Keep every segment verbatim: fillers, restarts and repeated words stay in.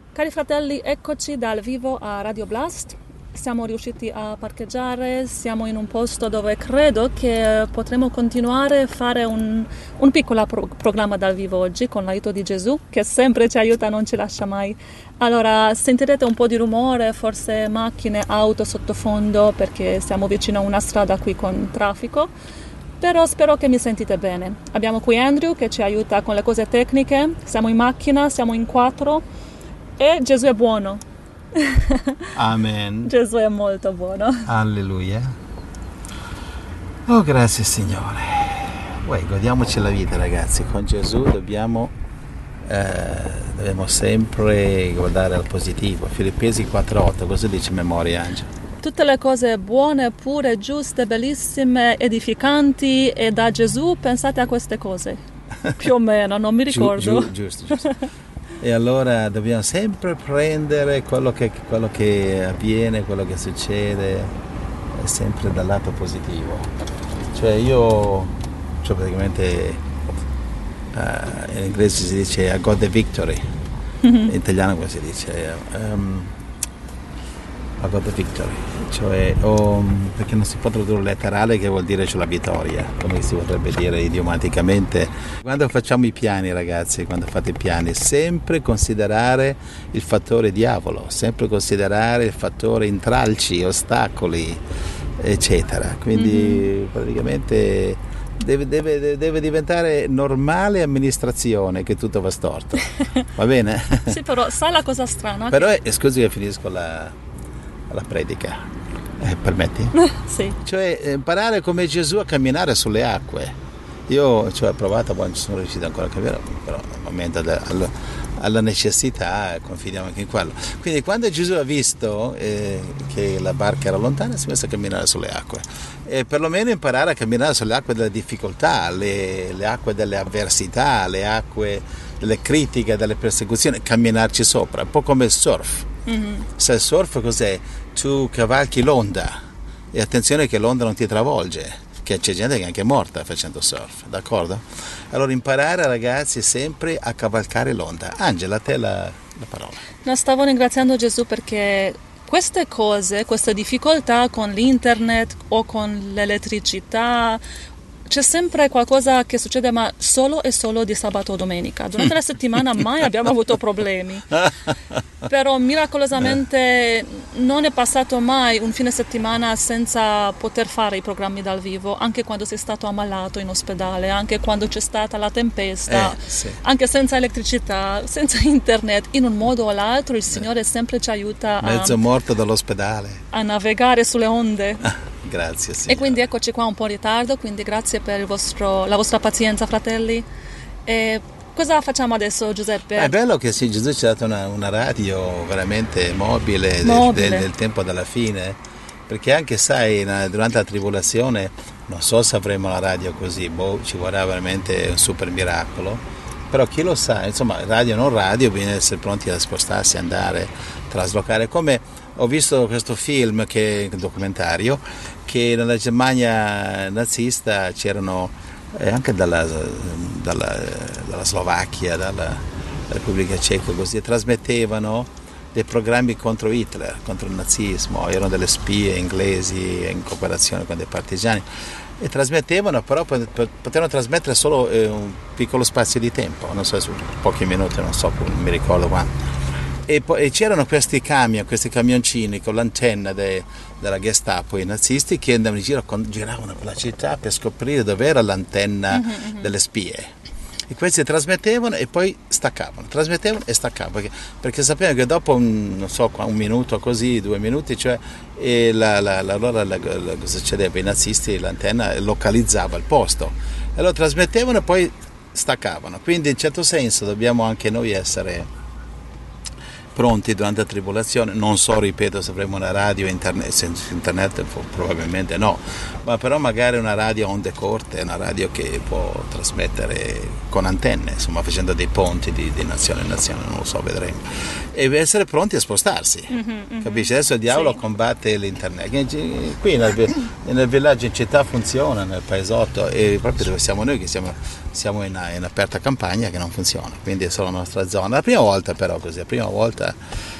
Cari fratelli, eccoci dal vivo a Radio Blast. Siamo riusciti a parcheggiare, siamo in un posto dove credo che potremo continuare a fare un, un piccolo pro- programma dal vivo oggi con l'aiuto di Gesù, che sempre ci aiuta, non ci lascia mai. Allora, sentirete un po' di rumore, forse macchine, auto sottofondo, perché siamo vicino a una strada qui con traffico, però spero che mi sentite bene. Abbiamo qui Andrew che ci aiuta con le cose tecniche, siamo in macchina, siamo in quattro e Gesù è buono. Amen. Gesù è molto buono. Alleluia. Oh, grazie Signore. Uè, godiamoci la vita, ragazzi. Con Gesù dobbiamo, eh, dobbiamo sempre guardare al positivo. Filippesi quattro otto, così dice memoria, Angelo. Tutte le cose buone, pure, giuste, bellissime, edificanti e da Gesù, pensate a queste cose. Più o meno, non mi ricordo. Giu, giu, giusto, giusto. E allora dobbiamo sempre prendere quello che, quello che avviene, quello che succede, sempre dal lato positivo. Cioè io, cioè praticamente uh, in inglese si dice I got the victory, mm-hmm. In italiano come si dice? Um, I got the victory, cioè oh, perché non si può tradurre letterale, che vuol dire c'è la vittoria, come si potrebbe dire idiomaticamente. Quando facciamo i piani, ragazzi, quando fate i piani, sempre considerare il fattore diavolo, sempre considerare il fattore intralci, ostacoli, eccetera. Quindi mm-hmm. praticamente deve, deve, deve diventare normale amministrazione che tutto va storto, va bene? Sì, però sai la cosa strana? Però che... eh, scusi che finisco la... la predica, eh, permetti? Sì. Cioè imparare come Gesù a camminare sulle acque. Io cioè, ho provato, poi non sono riuscito ancora a camminare, però al momento de, alla, alla necessità confidiamo anche in quello. Quindi quando Gesù ha visto eh, che la barca era lontana, si è messo a camminare sulle acque. E perlomeno imparare a camminare sulle acque delle difficoltà, le, le acque delle avversità, le acque delle critiche, delle persecuzioni, camminarci sopra, un po' come il surf. Mm-hmm. Se il surf cos'è? Tu cavalchi l'onda e attenzione che l'onda non ti travolge, che c'è gente che è anche morta facendo surf, d'accordo? Allora imparare, ragazzi, sempre a cavalcare l'onda. Angela, a te la, la parola. No, stavo ringraziando Gesù perché queste cose, queste difficoltà con l'internet o con l'elettricità, c'è sempre qualcosa che succede, ma solo e solo di sabato o domenica. Durante la settimana mai abbiamo avuto problemi. Però miracolosamente non è passato mai un fine settimana senza poter fare i programmi dal vivo, anche quando sei stato ammalato in ospedale, anche quando c'è stata la tempesta, eh, sì. Anche senza elettricità, senza internet, in un modo o l'altro il Signore sempre ci aiuta mezzo a, morto dall'ospedale a navigare sulle onde. Grazie Signore. E quindi eccoci qua un po' in ritardo, quindi grazie per il vostro, la vostra pazienza, fratelli. E cosa facciamo adesso, Giuseppe? È bello che sì, Gesù ci ha dato una, una radio veramente mobile, mobile. Del, del, del tempo della fine, perché anche sai, durante la tribolazione non so se avremo la radio così, boh, ci vorrà veramente un super miracolo, però chi lo sa, insomma, radio non radio, bisogna essere pronti a spostarsi, andare, traslocare, come ho visto questo film, che è un documentario, che nella Germania nazista c'erano eh, anche dalla, dalla, dalla Slovacchia, dalla Repubblica Ceca, così trasmettevano dei programmi contro Hitler, contro il nazismo, erano delle spie inglesi in cooperazione con dei partigiani e trasmettevano, però potevano trasmettere solo eh, un piccolo spazio di tempo, non so, su pochi minuti, non so, non mi ricordo quanto. E, poi, e c'erano questi camion, questi camioncini con l'antenna de, della Gestapo, i nazisti, che andavano in giro, con, giravano per la città per scoprire dove era l'antenna mm-hmm. delle spie. E questi trasmettevano e poi staccavano, trasmettevano e staccavano, perché, perché sapevano che dopo un, non so, un minuto così, due minuti, cioè, e la, la, la, allora la, la, cosa succedeva? I nazisti, l'antenna localizzava il posto, e allora trasmettevano e poi staccavano. Quindi in certo senso dobbiamo anche noi essere pronti durante la tribolazione. Non so, ripeto, se avremo una radio internet, senza internet probabilmente no, ma però magari una radio a onde corte, una radio che può trasmettere con antenne, insomma, facendo dei ponti di, di nazione in nazione, non lo so, vedremo, e essere pronti a spostarsi. Mm-hmm, mm-hmm. Capisci? Adesso il diavolo sì. combatte l'internet qui nel, nel villaggio, in città funziona, nel paesotto, e proprio dove siamo noi, che siamo siamo in, in aperta campagna che non funziona, quindi è solo la nostra zona. La prima volta però così, la prima volta,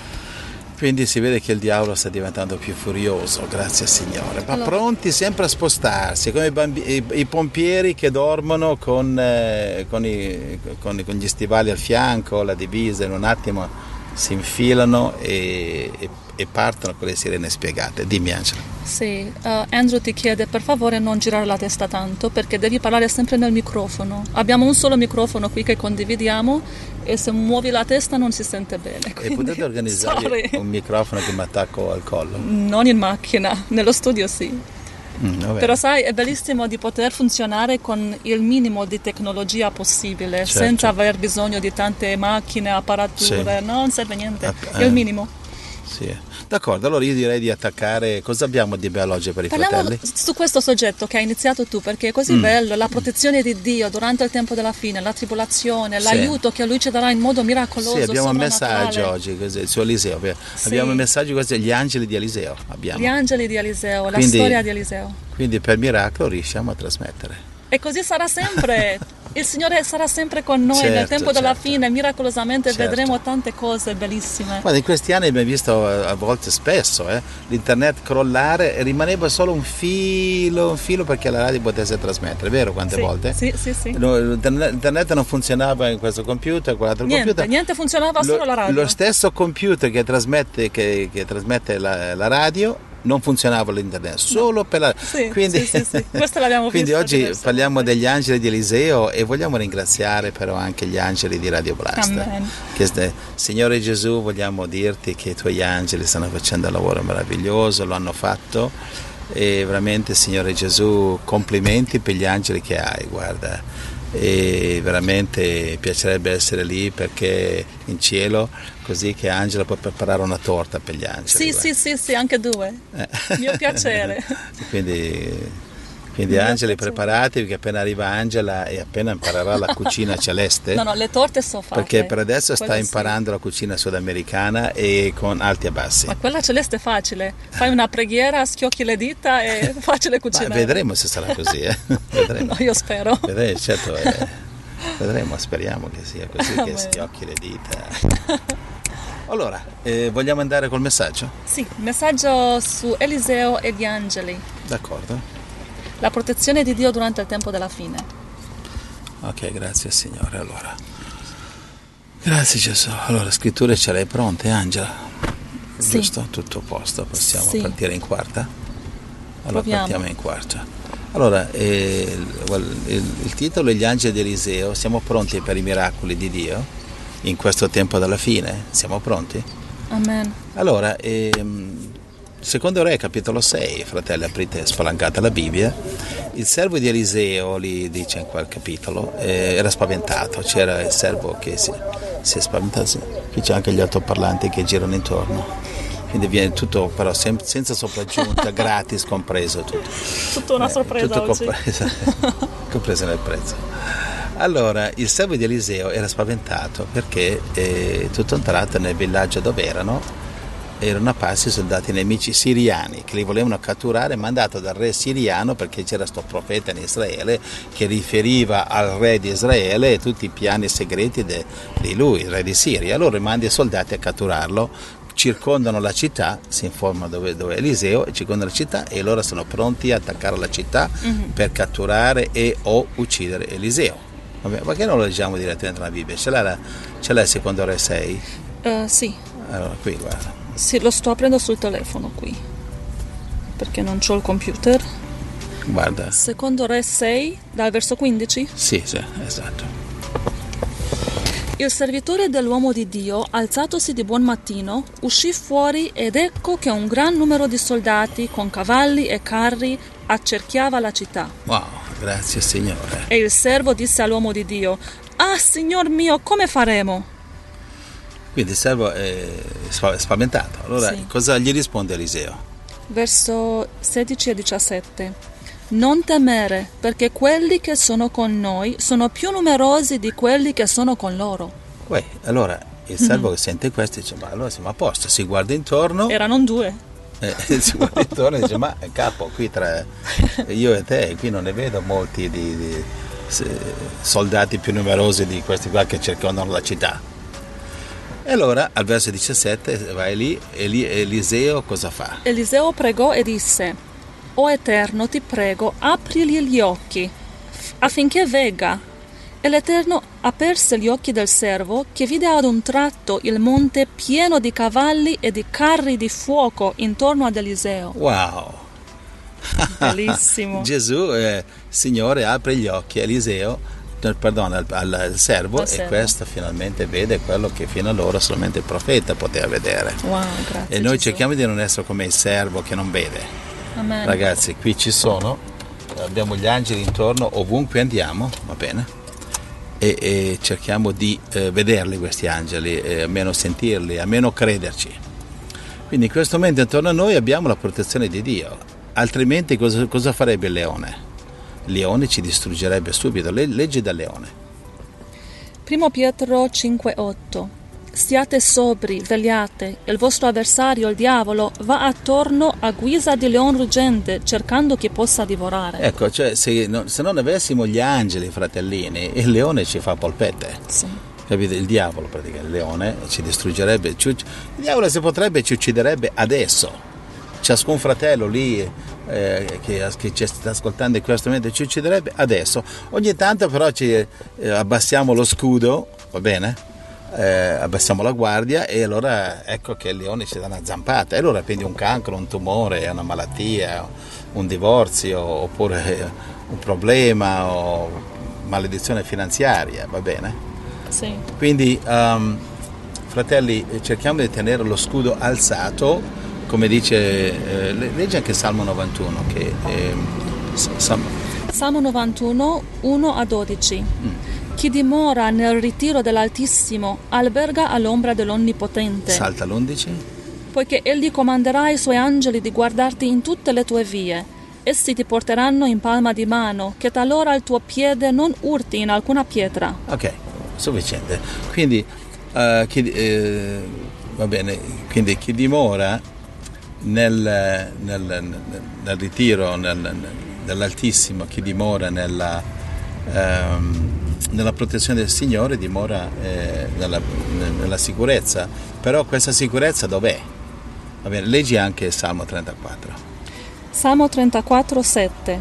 quindi si vede che il diavolo sta diventando più furioso, grazie al Signore, ma allora, pronti sempre a spostarsi, come i, bambi, i, i pompieri che dormono con, eh, con, i, con, con gli stivali al fianco, la divisa, in un attimo si infilano e, e, e partono con le sirene spiegate. Dimmi Angela. Sì, uh, Andrew ti chiede per favore non girare la testa tanto perché devi parlare sempre nel microfono. Abbiamo un solo microfono qui che condividiamo e se muovi la testa non si sente bene. Quindi, e potete organizzare sorry. un microfono che mi attacco al collo? Non in macchina, nello studio sì. Mm, però sai, è bellissimo di poter funzionare con il minimo di tecnologia possibile, certo. senza aver bisogno di tante macchine, apparature, sì. non serve niente, eh, è il minimo. Sì. D'accordo, allora io direi di attaccare, cosa abbiamo di bello oggi per i Parliamo fratelli? Su questo soggetto che hai iniziato tu, perché è così mm. bello, la protezione di Dio durante il tempo della fine, la tribolazione, sì. l'aiuto che Lui ci darà in modo miracoloso. Sì, abbiamo un messaggio oggi, così, su Eliseo, sì. abbiamo un messaggio, questo, gli angeli di Eliseo. Abbiamo. Gli angeli di Eliseo, quindi, la storia di Eliseo. Quindi per miracolo riusciamo a trasmettere. E così sarà sempre. Il Signore sarà sempre con noi certo, nel tempo certo. della fine, miracolosamente certo. vedremo tante cose bellissime. Guarda, in questi anni abbiamo visto a volte spesso eh, l'internet crollare e rimaneva solo un filo, un filo perché la radio potesse trasmettere, vero quante sì, volte? Sì, sì, sì. No, l'internet non funzionava in questo computer, quell'altro niente, computer. Niente funzionava, lo, solo la radio. Lo stesso computer che trasmette, che, che trasmette la, la radio non funzionava l'internet, solo no. per la sì, quindi, sì, sì, sì. Questo l'abbiamo quindi visto oggi parliamo volte. degli angeli di Eliseo e vogliamo ringraziare però anche gli angeli di Radio Blast. Amen. Che, Signore Gesù, vogliamo dirti che i tuoi angeli stanno facendo un lavoro meraviglioso, lo hanno fatto e veramente Signore Gesù complimenti per gli angeli che hai, guarda, e veramente piacerebbe essere lì perché in cielo, così che Angela può preparare una torta per gli angeli. Sì, sì, sì, sì, anche due. Eh. Mio piacere. Quindi, quindi angeli preparatevi che appena arriva Angela e appena imparerà la cucina celeste. No, no, le torte so fatte. Perché per adesso quella sta imparando sì. la cucina sudamericana e con alti e bassi. Ma quella celeste è facile. Fai una preghiera, schiocchi le dita e facile cucinare. Ma vedremo se sarà così, eh. Vedremo. No, io spero. Vedremo, certo, eh. vedremo, speriamo che sia così, che schiocchi le dita. Allora, eh, vogliamo andare col messaggio? Sì, messaggio su Eliseo e gli angeli. D'accordo. La protezione di Dio durante il tempo della fine. Ok, grazie Signore. Allora, grazie Gesù. Allora, scritture ce le hai pronte, Angela? Sì. Giusto? Tutto a posto. Possiamo sì. partire in quarta? Allora, proviamo. partiamo in quarta. Allora, eh, il, il, il titolo è Gli angeli di Eliseo. Siamo pronti per i miracoli di Dio in questo tempo della fine? Siamo pronti? Amen. Allora, ehm, secondo Re, capitolo sei, fratelli, aprite, spalancate la Bibbia. Il servo di Eliseo, lì dice in quel capitolo, eh, era spaventato. C'era il servo che si, si è spaventato. Qui c'è anche gli altoparlanti che girano intorno. Quindi viene tutto però sem- senza sopraggiunta, gratis, compreso tutto. Tutta una sorpresa eh, tutto oggi. Compreso, compreso nel prezzo. Allora, il servo di Eliseo era spaventato perché eh, tutto un tratto nel villaggio dove erano erano apparsi soldati nemici siriani che li volevano catturare, mandato dal re siriano perché c'era sto profeta in Israele che riferiva al re di Israele tutti i piani segreti de, di lui, il re di Siria. Allora manda i soldati a catturarlo, circondano la città, si informa dove, dove è Eliseo, circondano la città e loro sono pronti a attaccare la città mm-hmm. per catturare e o uccidere Eliseo. Vabbè, perché non lo leggiamo direttamente nella Bibbia? Ce l'hai, ce l'hai secondo Re sei? Uh, sì. Allora, qui guarda. Sì, lo sto aprendo sul telefono qui, perché non c'ho il computer. Guarda. Secondo Re sei, dal verso quindici? Sì, sì, esatto. Il servitore dell'uomo di Dio, alzatosi di buon mattino, uscì fuori ed ecco che un gran numero di soldati con cavalli e carri accerchiava la città. Wow, grazie Signore. E il servo disse all'uomo di Dio: «Ah, Signor mio, come faremo?» Quindi il servo è spaventato. Allora, sì. Cosa gli risponde Eliseo? Verso sedici e diciassette. Non temere, perché quelli che sono con noi sono più numerosi di quelli che sono con loro. Uè, allora il servo mm-hmm. che sente questo dice: ma allora siamo a posto. Si guarda intorno. Erano due. Eh, si guarda intorno e dice: ma capo, qui tra io e te, qui non ne vedo molti di, di, soldati più numerosi di questi qua che circondano la città. E allora al verso diciassette vai lì, e lì Eliseo cosa fa? Eliseo pregò e disse: O Eterno, ti prego, aprigli gli occhi affinché vegga. E l'Eterno aperse gli occhi del servo, che vide ad un tratto il monte pieno di cavalli e di carri di fuoco intorno ad Eliseo. Wow! Bellissimo. Gesù, eh, Signore, apre gli occhi a Eliseo, perdona, al, al servo, Al e servo. questo finalmente vede quello che fino allora solamente il profeta poteva vedere. Wow, grazie. E noi Gesù. cerchiamo di non essere come il servo che non vede. Amen. Ragazzi, qui ci sono, abbiamo gli angeli intorno ovunque andiamo, va bene? E, e cerchiamo di eh, vederli questi angeli, eh, almeno sentirli, almeno crederci. Quindi in questo momento intorno a noi abbiamo la protezione di Dio, altrimenti cosa, cosa farebbe il leone? Il leone ci distruggerebbe subito. Leggi dal leone. Primo Pietro cinque otto. Siate sobri, vegliate, il vostro avversario, il diavolo, va attorno a guisa di leone ruggente, cercando chi possa divorare. Ecco, cioè se, no, se non avessimo gli angeli, fratellini, il leone ci fa polpette. Sì. Capite? Il diavolo, praticamente, il leone ci distruggerebbe. Ci, il diavolo, se potrebbe, ci ucciderebbe adesso. Ciascun fratello lì eh, che, che ci sta ascoltando in questo momento ci ucciderebbe adesso. Ogni tanto però ci eh, abbassiamo lo scudo, va bene? Eh, abbassiamo la guardia e allora ecco che il leone ci dà una zampata. E allora prendi un cancro, un tumore, una malattia, un divorzio, oppure un problema o maledizione finanziaria, va bene? Sì. Quindi um, fratelli, cerchiamo di tenere lo scudo alzato. Come dice, eh, legge anche Salmo novantuno, che eh, Salmo... Salmo novantuno, uno a dodici. Mm. Chi dimora nel ritiro dell'Altissimo alberga all'ombra dell'Onnipotente. Salta l'undici. Poiché egli comanderà ai suoi angeli di guardarti in tutte le tue vie. Essi ti porteranno in palma di mano, che talora il tuo piede non urti in alcuna pietra. Ok, sufficiente. Quindi, uh, chi, eh, va bene, quindi chi dimora Nel, nel, nel ritiro nel, dell'Altissimo, chi dimora nella, ehm, nella protezione del Signore dimora eh, nella, nella sicurezza. Però questa sicurezza dov'è? Va bene, leggi anche Salmo trentaquattro. Salmo trentaquattro sette.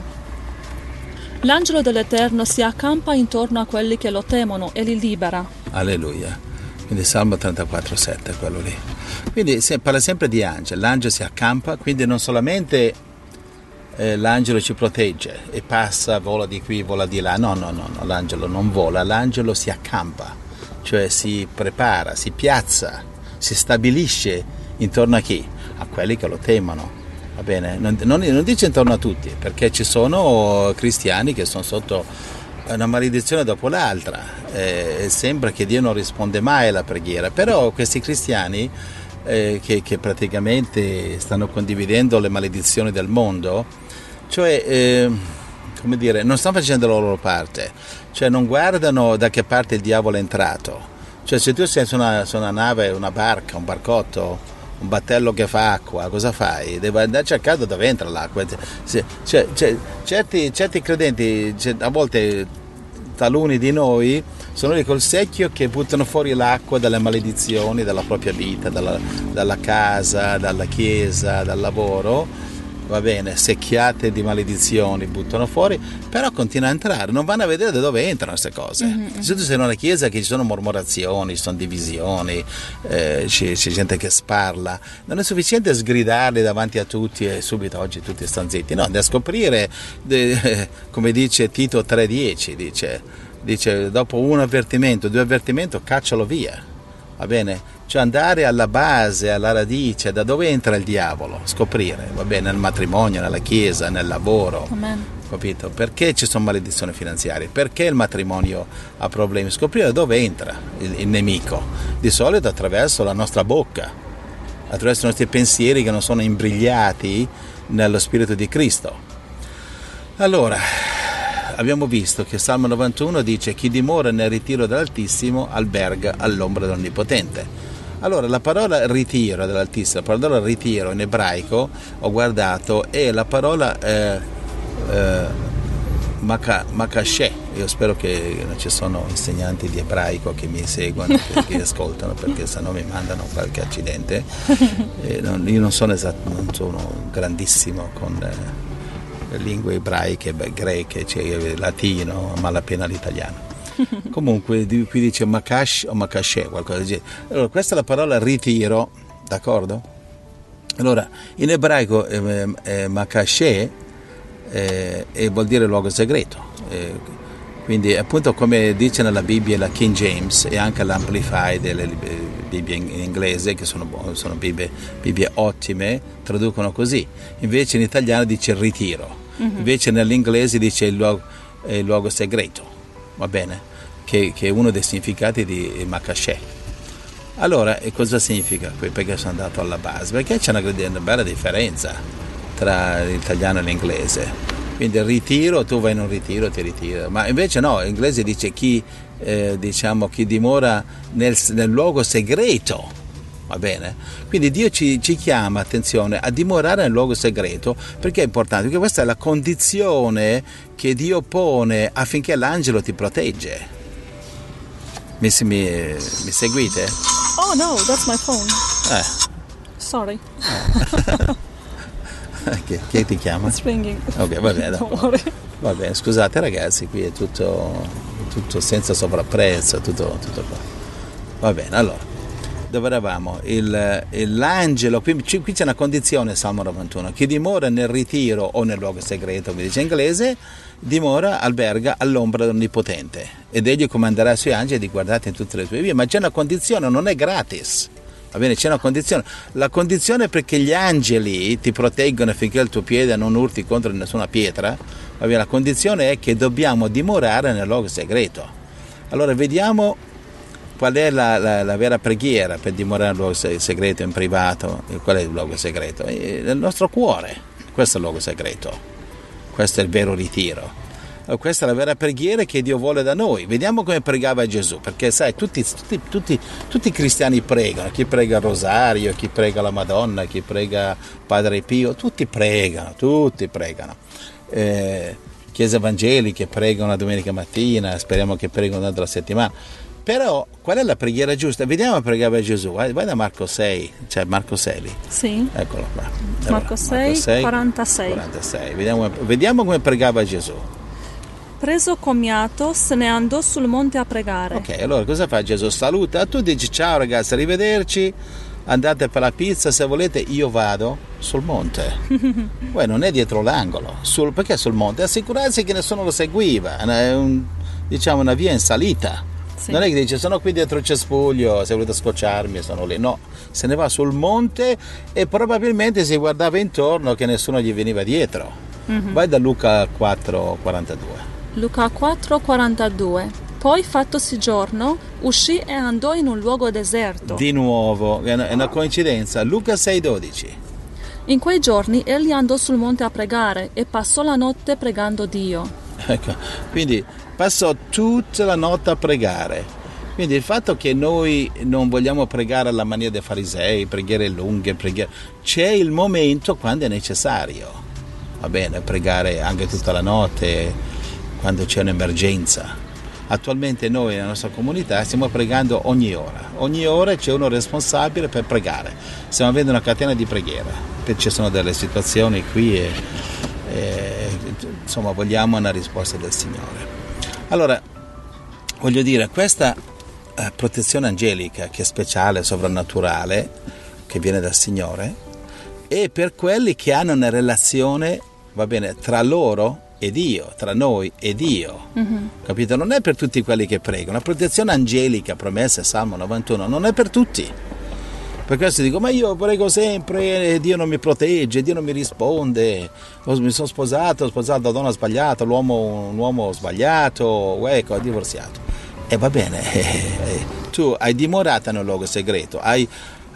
L'angelo dell'Eterno si accampa intorno a quelli che lo temono e li libera. Alleluia. Quindi Salmo trentaquattro sette, quello lì. Quindi si parla sempre di angelo, l'angelo si accampa, quindi non solamente eh, l'angelo ci protegge e passa, vola di qui, vola di là, no, no, no, no, l'angelo non vola, l'angelo si accampa, cioè si prepara, si piazza, si stabilisce intorno a chi? A quelli che lo temono, va bene? Non, non, non dice intorno a tutti, perché ci sono cristiani che sono sotto una maledizione dopo l'altra, eh, sembra che Dio non risponde mai alla preghiera, però questi cristiani eh, che, che praticamente stanno condividendo le maledizioni del mondo, cioè eh, come dire, non stanno facendo la loro parte, cioè non guardano da che parte il diavolo è entrato, cioè se tu sei su una, su una nave, una barca, un barcotto, un battello che fa acqua, cosa fai? Devi andare a cercare dove entra l'acqua. Cioè, cioè, certi, certi credenti, cioè, a volte taluni di noi sono lì col secchio che buttano fuori l'acqua dalle maledizioni della propria vita, dalla, dalla casa, dalla chiesa, dal lavoro, va bene, secchiate di maledizioni buttano fuori, però continua a entrare, non vanno a vedere da dove entrano queste cose. Mm-hmm. Se tu sei in una chiesa che ci sono mormorazioni, ci sono divisioni, eh, c'è, c'è gente che sparla, non è sufficiente sgridarli davanti a tutti e subito oggi tutti stanno zitti, no, da scoprire, de, come dice Tito tre dieci, dice, dice dopo un avvertimento, due avvertimenti, caccialo via, va bene? Cioè andare alla base, alla radice, da dove entra il diavolo, scoprire, va bene, nel matrimonio, nella chiesa, nel lavoro. Amen. Capito? Perché ci sono maledizioni finanziarie? Perché il matrimonio ha problemi? Scoprire dove entra il, il nemico. Di solito attraverso la nostra bocca, attraverso i nostri pensieri che non sono imbrigliati nello Spirito di Cristo. Allora, abbiamo visto che Salmo novantuno dice: chi dimora nel ritiro dell'Altissimo alberga all'ombra dell'Onnipotente. Allora, la parola ritiro dell'Altissimo, la parola ritiro in ebraico, ho guardato, è la parola eh, eh, makasheh, io spero che non ci sono insegnanti di ebraico che mi seguono, che mi ascoltano, perché sennò mi mandano qualche accidente. E non, io non sono esatto, non sono grandissimo con eh, le lingue ebraiche, beh, greche, cioè, latino, a malapena l'italiano. Comunque qui dice makash o makashe, qualcosa del genere. Allora, questa è la parola ritiro, d'accordo? Allora, in ebraico eh, eh, makashe eh, eh, vuol dire luogo segreto. Eh, quindi appunto come dice nella Bibbia la King James e anche l'Amplified delle Bibbie in inglese, che sono, sono Bibbie, Bibbie ottime, traducono così. Invece in italiano dice ritiro, mm-hmm. invece nell'inglese dice il luogo, eh, il luogo segreto, va bene? Che, che è uno dei significati di makashe. Allora, e cosa significa qui? Perché sono andato alla base? Perché c'è una, una bella differenza tra l'italiano e l'inglese. Quindi il ritiro, tu vai in un ritiro, ti ritira. Ma invece no, l'inglese dice chi, eh, diciamo, chi dimora nel, nel luogo segreto. Va bene? Quindi Dio ci, ci chiama, attenzione, a dimorare nel luogo segreto. Perché è importante? Perché questa è la condizione che Dio pone affinché l'angelo ti protegge. Mi, mi, mi seguite? Oh no, that's my phone. Eh. Sorry. Chi, chi ti chiama? It's ringing. Ok, va bene. Don't worry. Va bene, scusate ragazzi, qui è tutto, tutto senza sovrapprezzo, tutto, tutto qua. Va bene, allora, dove eravamo? Il, il, l'angelo, qui, qui c'è una condizione, Salmo novantuno, chi dimora nel ritiro o nel luogo segreto, mi dice in inglese, dimora, alberga all'ombra dell'Onnipotente ed egli comanderà ai suoi angeli di guardare in tutte le tue vie, ma c'è una condizione, non è gratis. Va bene, c'è una condizione. La condizione è perché gli angeli ti proteggono affinché il tuo piede non urti contro nessuna pietra. Va bene, la condizione è che dobbiamo dimorare nel luogo segreto. Allora vediamo qual è la, la, la vera preghiera per dimorare nel luogo segreto, in privato. Qual è il luogo segreto? È nel nostro cuore. Questo è il luogo segreto. Questo è il vero ritiro. Questa è la vera preghiera che Dio vuole da noi. Vediamo come pregava Gesù, perché sai, tutti, tutti, tutti, tutti i cristiani pregano, chi prega il rosario, chi prega la Madonna, chi prega Padre Pio, tutti pregano, tutti pregano. Eh, chiese evangeliche pregano la domenica mattina, speriamo che pregano durante la settimana. Però qual è la preghiera giusta? Vediamo come pregava Gesù. Vai, vai da Marco sei, cioè Marco sei lì. Sì. Eccolo qua. Allora, Marco sei, quarantasei. quarantasei. Vediamo, vediamo come pregava Gesù. Preso commiato, se ne andò sul monte a pregare. Ok, allora cosa fa Gesù? Saluta, tu dici ciao ragazzi, arrivederci, andate per la pizza se volete, io vado sul monte. Poi non è dietro l'angolo, sul, perché sul monte? Assicurarsi che nessuno lo seguiva, è un, diciamo una via in salita. Sì. Non è che dice sono qui dietro il cespuglio, se volete scocciarmi sono lì, no, se ne va sul monte e probabilmente si guardava intorno che nessuno gli veniva dietro. Mm-hmm. Vai da Luca quattro quarantadue. Luca quattro quarantadue. Poi fattosi giorno, uscì e andò in un luogo deserto. Di nuovo, è una, è una coincidenza. Luca sei dodici. In quei giorni egli andò sul monte a pregare e passò la notte pregando Dio. Ecco, quindi passò tutta la notte a pregare. Quindi il fatto che noi non vogliamo pregare alla maniera dei farisei, preghiere lunghe, preghiere... c'è il momento quando è necessario. Va bene, pregare anche tutta la notte, quando c'è un'emergenza. Attualmente noi nella nostra comunità stiamo pregando ogni ora. Ogni ora c'è uno responsabile per pregare. Stiamo avendo una catena di preghiera. Ci sono delle situazioni qui e, e insomma vogliamo una risposta del Signore. Allora, voglio dire, questa eh, protezione angelica che è speciale, sovrannaturale, che viene dal Signore, è per quelli che hanno una relazione, va bene, tra loro e Dio, tra noi e Dio, mm-hmm. capito? Non è per tutti quelli che pregano. La protezione angelica promessa, Salmo novantuno, non è per tutti. Per questo dico, ma io prego sempre e Dio non mi protegge, Dio non mi risponde, mi sono sposato, ho sposato la donna sbagliata, l'uomo, un uomo sbagliato, ecco, ho divorziato. E va bene, tu hai dimorato nel luogo segreto, hai,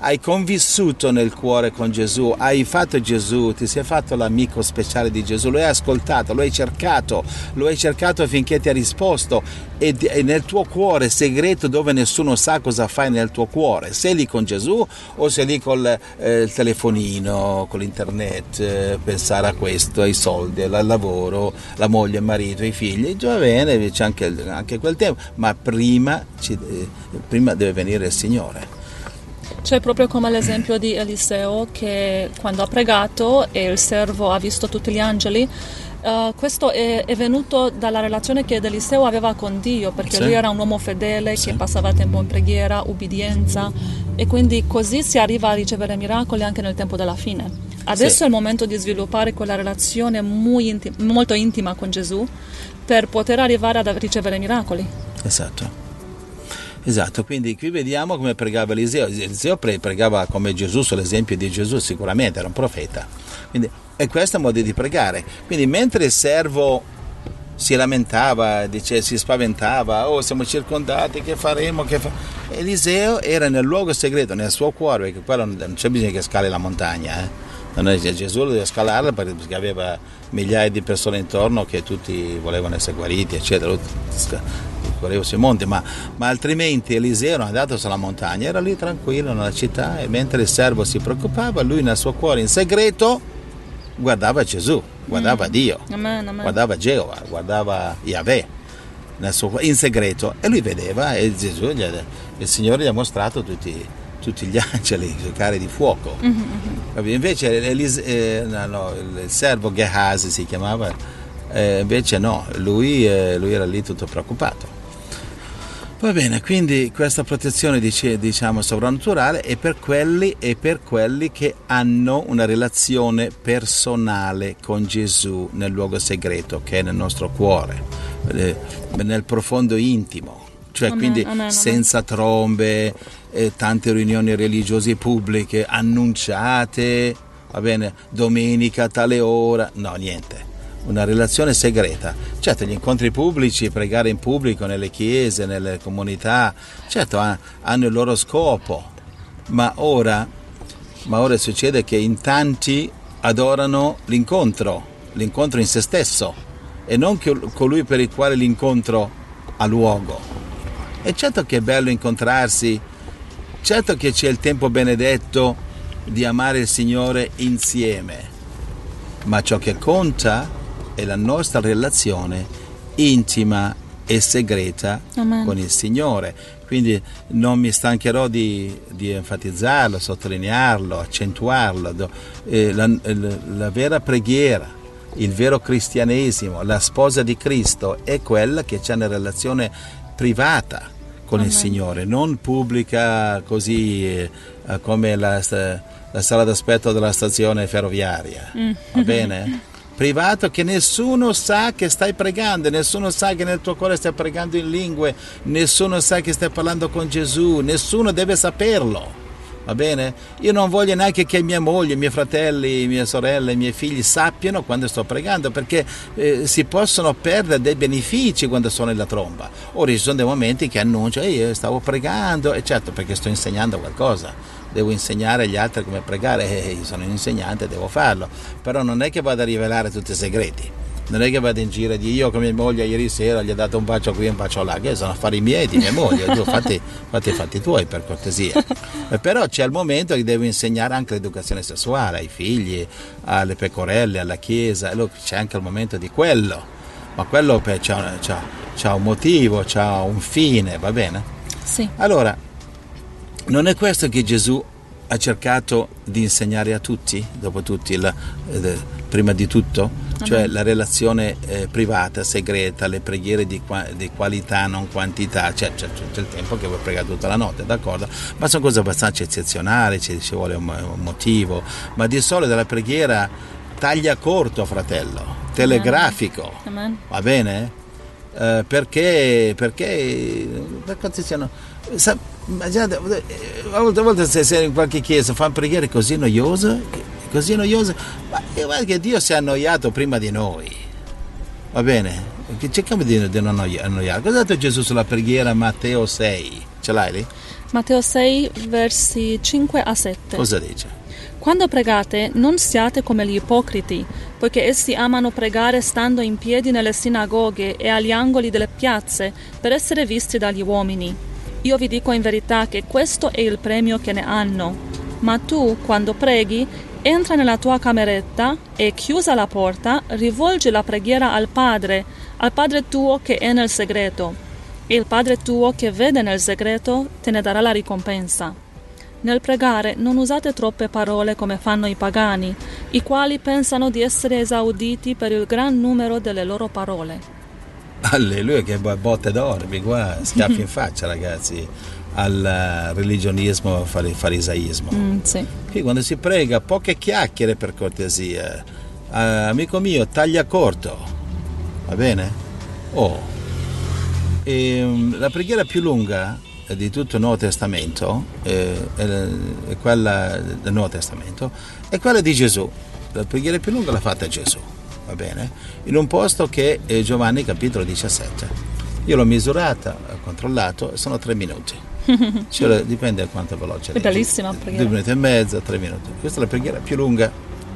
hai convissuto nel cuore con Gesù, hai fatto Gesù, ti sei fatto l'amico speciale di Gesù, lo hai ascoltato, lo hai cercato, lo hai cercato finché ti ha risposto, e, e nel tuo cuore segreto, dove nessuno sa cosa fai nel tuo cuore, sei lì con Gesù o sei lì col eh, il telefonino, con l'internet, eh, pensare a questo, ai soldi, al lavoro, la moglie, il marito, i figli, va bene, c'è anche, anche quel tempo, ma prima, ci, eh, prima deve venire il Signore. C'è proprio come l'esempio di Eliseo, che quando ha pregato e il servo ha visto tutti gli angeli, uh, questo è, è venuto dalla relazione che Eliseo aveva con Dio, perché sì. lui era un uomo fedele, sì. che passava tempo in preghiera, ubbidienza, e quindi così si arriva a ricevere miracoli anche nel tempo della fine. Adesso sì. è il momento di sviluppare quella relazione muy inti- molto intima con Gesù per poter arrivare a ricevere miracoli. Esatto. Esatto, quindi qui vediamo come pregava Eliseo. Eliseo pregava come Gesù, sull'esempio di Gesù, sicuramente era un profeta. Quindi, e questo è il modo di pregare. Quindi mentre il servo si lamentava, dice, si spaventava, oh siamo circondati, che faremo? Che fa... Eliseo era nel luogo segreto, nel suo cuore, perché quello non c'è bisogno che scali la montagna. Eh? Non è, Gesù lo deve scalarla perché aveva migliaia di persone intorno che tutti volevano essere guariti, eccetera. Correvo sui monti, ma, ma altrimenti Eliseo non è andato sulla montagna, era lì tranquillo nella città, e mentre il servo si preoccupava, lui nel suo cuore in segreto guardava Gesù, guardava mm. Dio, amen, amen. guardava Geova, guardava Yahweh nel suo, in segreto, e lui vedeva, e Gesù gli ha, il Signore gli ha mostrato tutti, tutti gli angeli, i carri di fuoco. Mm-hmm. Invece Elise, eh, no, no, il servo Gehazi si chiamava, eh, invece no, lui, eh, lui era lì tutto preoccupato. Va bene, quindi questa protezione, diciamo, sovrannaturale è per quelli e per quelli che hanno una relazione personale con Gesù nel luogo segreto, che è nel nostro cuore, nel profondo intimo, cioè amen, quindi amen, senza amen. trombe, eh, tante riunioni religiose pubbliche annunciate, va bene, domenica a tale ora, no, niente. Una relazione segreta. Certo, gli incontri pubblici, pregare in pubblico nelle chiese, nelle comunità, certo hanno il loro scopo, ma ora, ma ora succede che in tanti adorano l'incontro, l'incontro in se stesso, e non colui per il quale l'incontro ha luogo. E certo che è bello incontrarsi, certo che c'è il tempo benedetto di amare il Signore insieme, ma ciò che conta è la nostra relazione intima e segreta Amen. Con il Signore. Quindi non mi stancherò di, di enfatizzarlo, sottolinearlo, accentuarlo. Eh, la, la, la vera preghiera, il vero cristianesimo, la sposa di Cristo è quella che c'è una relazione privata con Amen. Il Signore, non pubblica così eh, come la, la sala d'aspetto della stazione ferroviaria. Mm. Va bene? Privato, che nessuno sa che stai pregando, nessuno sa che nel tuo cuore stai pregando in lingue, nessuno sa che stai parlando con Gesù, nessuno deve saperlo, va bene? Io non voglio neanche che mia moglie, i miei fratelli, mie sorelle, i miei figli sappiano quando sto pregando, perché eh, si possono perdere dei benefici quando sono nella tromba. Ora ci sono dei momenti che annuncio, ehi, io stavo pregando, e certo, perché sto insegnando qualcosa. Devo insegnare agli altri come pregare, eh, io sono un insegnante, devo farlo, però non è che vado a rivelare tutti i segreti, non è che vado in giro di io come mia moglie ieri sera gli ho dato un bacio qui e un bacio là, che sono affari miei di mia moglie, tu fatti, fatti i fatti tuoi per cortesia. E però c'è il momento che devo insegnare anche l'educazione sessuale ai figli, alle pecorelle, alla chiesa, e c'è anche il momento di quello, ma quello c'ha, c'ha, c'ha un motivo, c'ha un fine, va bene? Sì. Allora, non è questo che Gesù ha cercato di insegnare a tutti, dopo tutti, la, eh, prima di tutto, cioè la relazione eh, privata, segreta, le preghiere di, di qualità, non quantità, cioè, c'è, c'è il tempo che vuoi pregare tutta la notte, d'accordo, ma sono cose abbastanza eccezionali, ci, ci vuole un, un motivo, ma di solito la preghiera taglia corto, fratello, telegrafico, Amen. Va bene? Uh, perché perché perché siano, sa, immaginate, a volte, a volte se sei in qualche chiesa fanno preghiere così noiose, così noiose, ma guarda che Dio si è annoiato prima di noi, va bene? Cerchiamo di, di non annoiare. Cosa ha detto Gesù sulla preghiera, Matteo sei? Ce l'hai lì? Matteo sei, versi cinque a sette. Cosa dice? Quando pregate, non siate come gli ipocriti, poiché essi amano pregare stando in piedi nelle sinagoghe e agli angoli delle piazze, per essere visti dagli uomini. Io vi dico in verità che questo è il premio che ne hanno. Ma tu, quando preghi, entra nella tua cameretta e, chiusa la porta, rivolgi la preghiera al Padre, al Padre tuo che è nel segreto. E il Padre tuo che vede nel segreto te ne darà la ricompensa. Nel pregare non usate troppe parole come fanno i pagani, i quali pensano di essere esauditi per il gran numero delle loro parole. Alleluia, che botte d'orbi, qua schiaffi in faccia, ragazzi, al religionismo, al farisaismo. Mm, sì. Qui quando si prega, poche chiacchiere per cortesia. Uh, amico mio, taglia corto, va bene? Oh, e, um, la preghiera più lunga di tutto il Nuovo Testamento eh, è, è quella del Nuovo Testamento è quella di Gesù. La preghiera più lunga l'ha fatta Gesù, va bene? In un posto che è Giovanni capitolo diciassette. Io l'ho misurata, ho controllato, sono tre minuti. Cioè, dipende da quanto è veloce. È bellissima la preghiera. Due minuti e mezzo, tre minuti. Questa è la preghiera più lunga.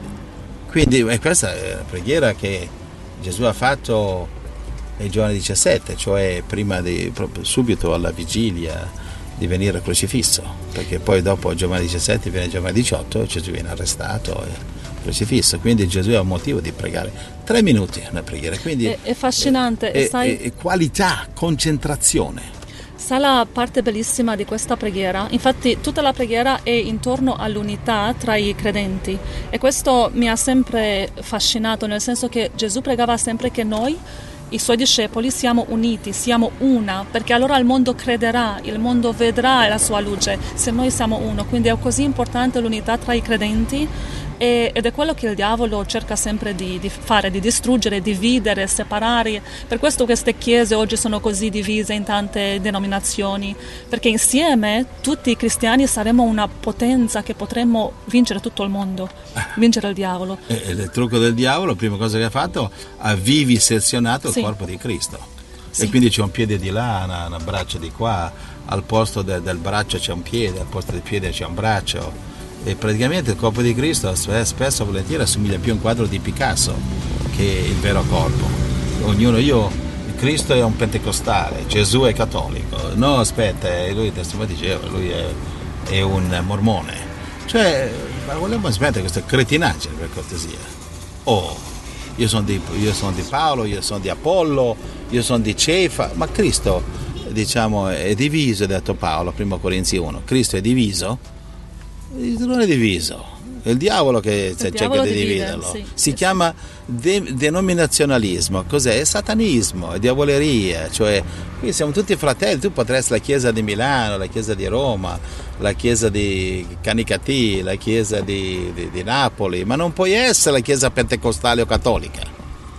Quindi eh, questa è la preghiera che Gesù ha fatto nei giorni diciassette, cioè prima di, proprio subito alla vigilia di venire crocifisso, perché poi dopo Giovanni diciassette viene Giovanni diciotto e Gesù viene arrestato e crocifisso, quindi Gesù ha un motivo di pregare tre minuti una preghiera, quindi è, è affascinante è, e sai, è, è qualità, concentrazione. Sa la parte bellissima di questa preghiera? Infatti tutta la preghiera è intorno all'unità tra i credenti e questo mi ha sempre affascinato, nel senso che Gesù pregava sempre che noi, i suoi discepoli, siamo uniti, siamo una, perché allora il mondo crederà, il mondo vedrà la sua luce se noi siamo uno. Quindi è così importante l'unità tra i credenti e, ed è quello che il diavolo cerca sempre di, di fare, di distruggere, dividere, separare. Per questo queste chiese oggi sono così divise in tante denominazioni, perché insieme tutti i cristiani saremo una potenza che potremmo vincere tutto il mondo, vincere il diavolo. E il trucco del diavolo, la prima cosa che ha fatto, ha vivisezionato il Sì. corpo di Cristo. Sì. E quindi c'è un piede di là, una, una braccia di qua, al posto de, del braccio c'è un piede, al posto del piede c'è un braccio. E praticamente il corpo di Cristo spesso e volentieri assomiglia più a un quadro di Picasso che il vero corpo. Ognuno, io, Cristo è un pentecostale, Gesù è cattolico, no aspetta, lui testimone diceva, lui è, è un mormone. Cioè, ma vogliamo smettere questa cretinaggine per cortesia. Oh, io sono di, io sono di Paolo, io sono di Apollo, io sono di Cefa, ma Cristo, diciamo, è diviso, ha detto Paolo, primo Corinzi uno, Cristo è diviso? Non è diviso, è il diavolo che il cerca diavolo di divide, dividerlo. sì, si sì, chiama de- denominazionalismo, cos'è? È satanismo, è diavoleria, cioè qui siamo tutti fratelli, tu potresti la chiesa di Milano, la chiesa di Roma, la chiesa di Canicattì, la chiesa di, di, di Napoli, ma non puoi essere la chiesa pentecostale o cattolica.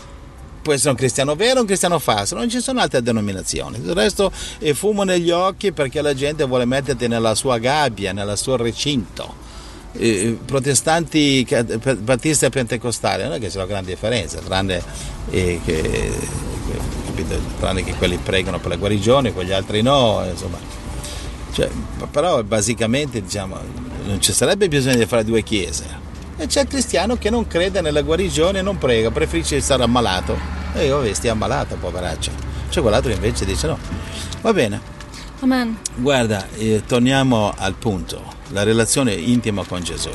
Può essere un cristiano vero o un cristiano falso, non ci sono altre denominazioni. Il resto è fumo negli occhi perché la gente vuole metterti nella sua gabbia, nel suo recinto. Eh, protestanti, battisti e pentecostali, non è che c'è una grande differenza, tranne, eh, che, capito, tranne che quelli pregano per la guarigione, quegli altri no, insomma. Cioè, però basicamente diciamo, non ci sarebbe bisogno di fare due chiese. E c'è il cristiano che non crede nella guarigione e non prega, preferisce stare ammalato. E io vabbè, stia ammalato, poveraccio. C'è quell'altro che invece dice no. Va bene. Amen. Guarda, eh, torniamo al punto, la relazione intima con Gesù.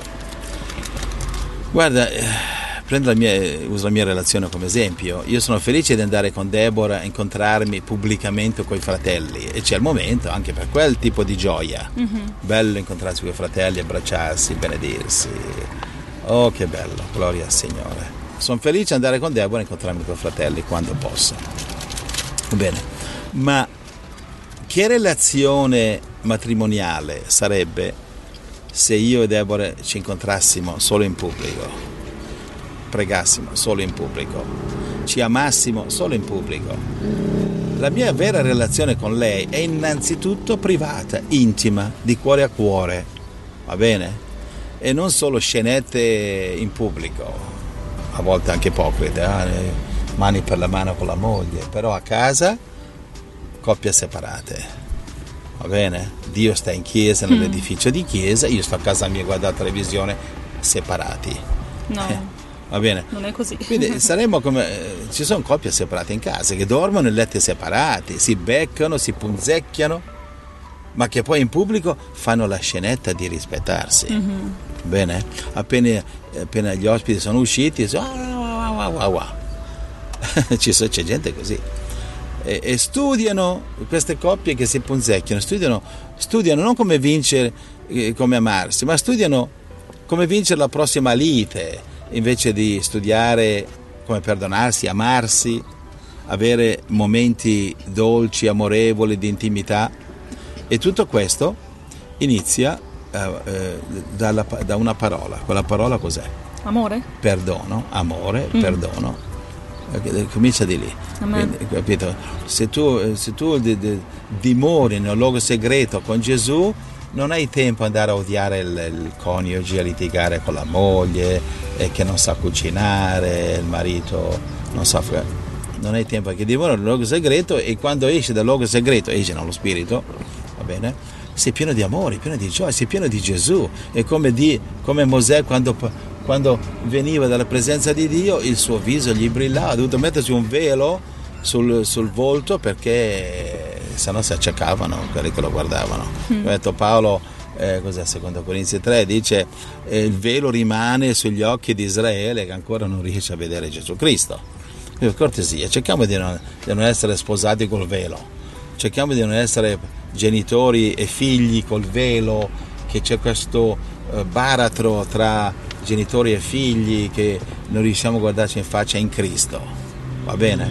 Guarda, eh, prendo la mia, uso la mia relazione come esempio. Io sono felice di andare con Deborah a incontrarmi pubblicamente con i fratelli e c'è il momento anche per quel tipo di gioia. Mm-hmm. Bello incontrarsi con i fratelli, abbracciarsi, benedirsi. Oh, che bello, gloria al Signore. Sono felice di andare con Deborah e incontrarmi con i fratelli quando posso. Bene, ma che relazione matrimoniale sarebbe se io e Deborah ci incontrassimo solo in pubblico, pregassimo solo in pubblico, ci amassimo solo in pubblico? La mia vera relazione con lei è innanzitutto privata, intima, di cuore a cuore, va bene? E non solo scenette in pubblico, a volte anche ipocrite, eh? Mani per la mano con la moglie, però a casa coppie separate. va bene? Dio sta in chiesa, nell'edificio di chiesa, io sto a casa mia a guardare la televisione, separati. No. Eh, va bene? Non è così. Quindi saremmo come, eh, ci sono coppie separate in casa che dormono in letti separati, si beccano, si punzecchiano, ma che poi in pubblico fanno la scenetta di rispettarsi. Mm-hmm. Bene? Appena, appena gli ospiti sono usciti, so, ah, wow, wow, wow. C'è, c'è gente così. E, e studiano queste coppie che si punzecchiano, studiano, studiano non come vincere, eh, come amarsi, ma studiano come vincere la prossima lite, invece di studiare come perdonarsi, amarsi, avere momenti dolci, amorevoli, di intimità. E tutto questo inizia eh, eh, dalla, da una parola. Quella parola cos'è? Amore? Perdono, amore, mm. perdono. Comincia di lì. Quindi, capito? Se tu, se tu di, di, dimori nel luogo segreto con Gesù, non hai tempo di andare a odiare il, il coniuge, a litigare con la moglie, e che non sa cucinare, il marito non sa fare. Non hai tempo, che dimora nel luogo segreto, e quando esci dal luogo segreto, esci nello spirito, va bene? Sei pieno di amore, pieno di gioia, sei pieno di Gesù. E come, di, come Mosè quando quando veniva dalla presenza di Dio, il suo viso gli brillava, ha dovuto mettersi un velo sul, sul volto, perché sennò si accecavano quelli che lo guardavano. Mm. Ho detto Paolo, eh, cos'è, secondo Corinzi tre, dice eh, il velo rimane sugli occhi di Israele, che ancora non riesce a vedere Gesù Cristo. Per cortesia, cerchiamo di non, di non essere sposati col velo, cerchiamo di non essere genitori e figli col velo, che c'è questo eh, baratro tra genitori e figli, che non riusciamo a guardarci in faccia in Cristo, va bene?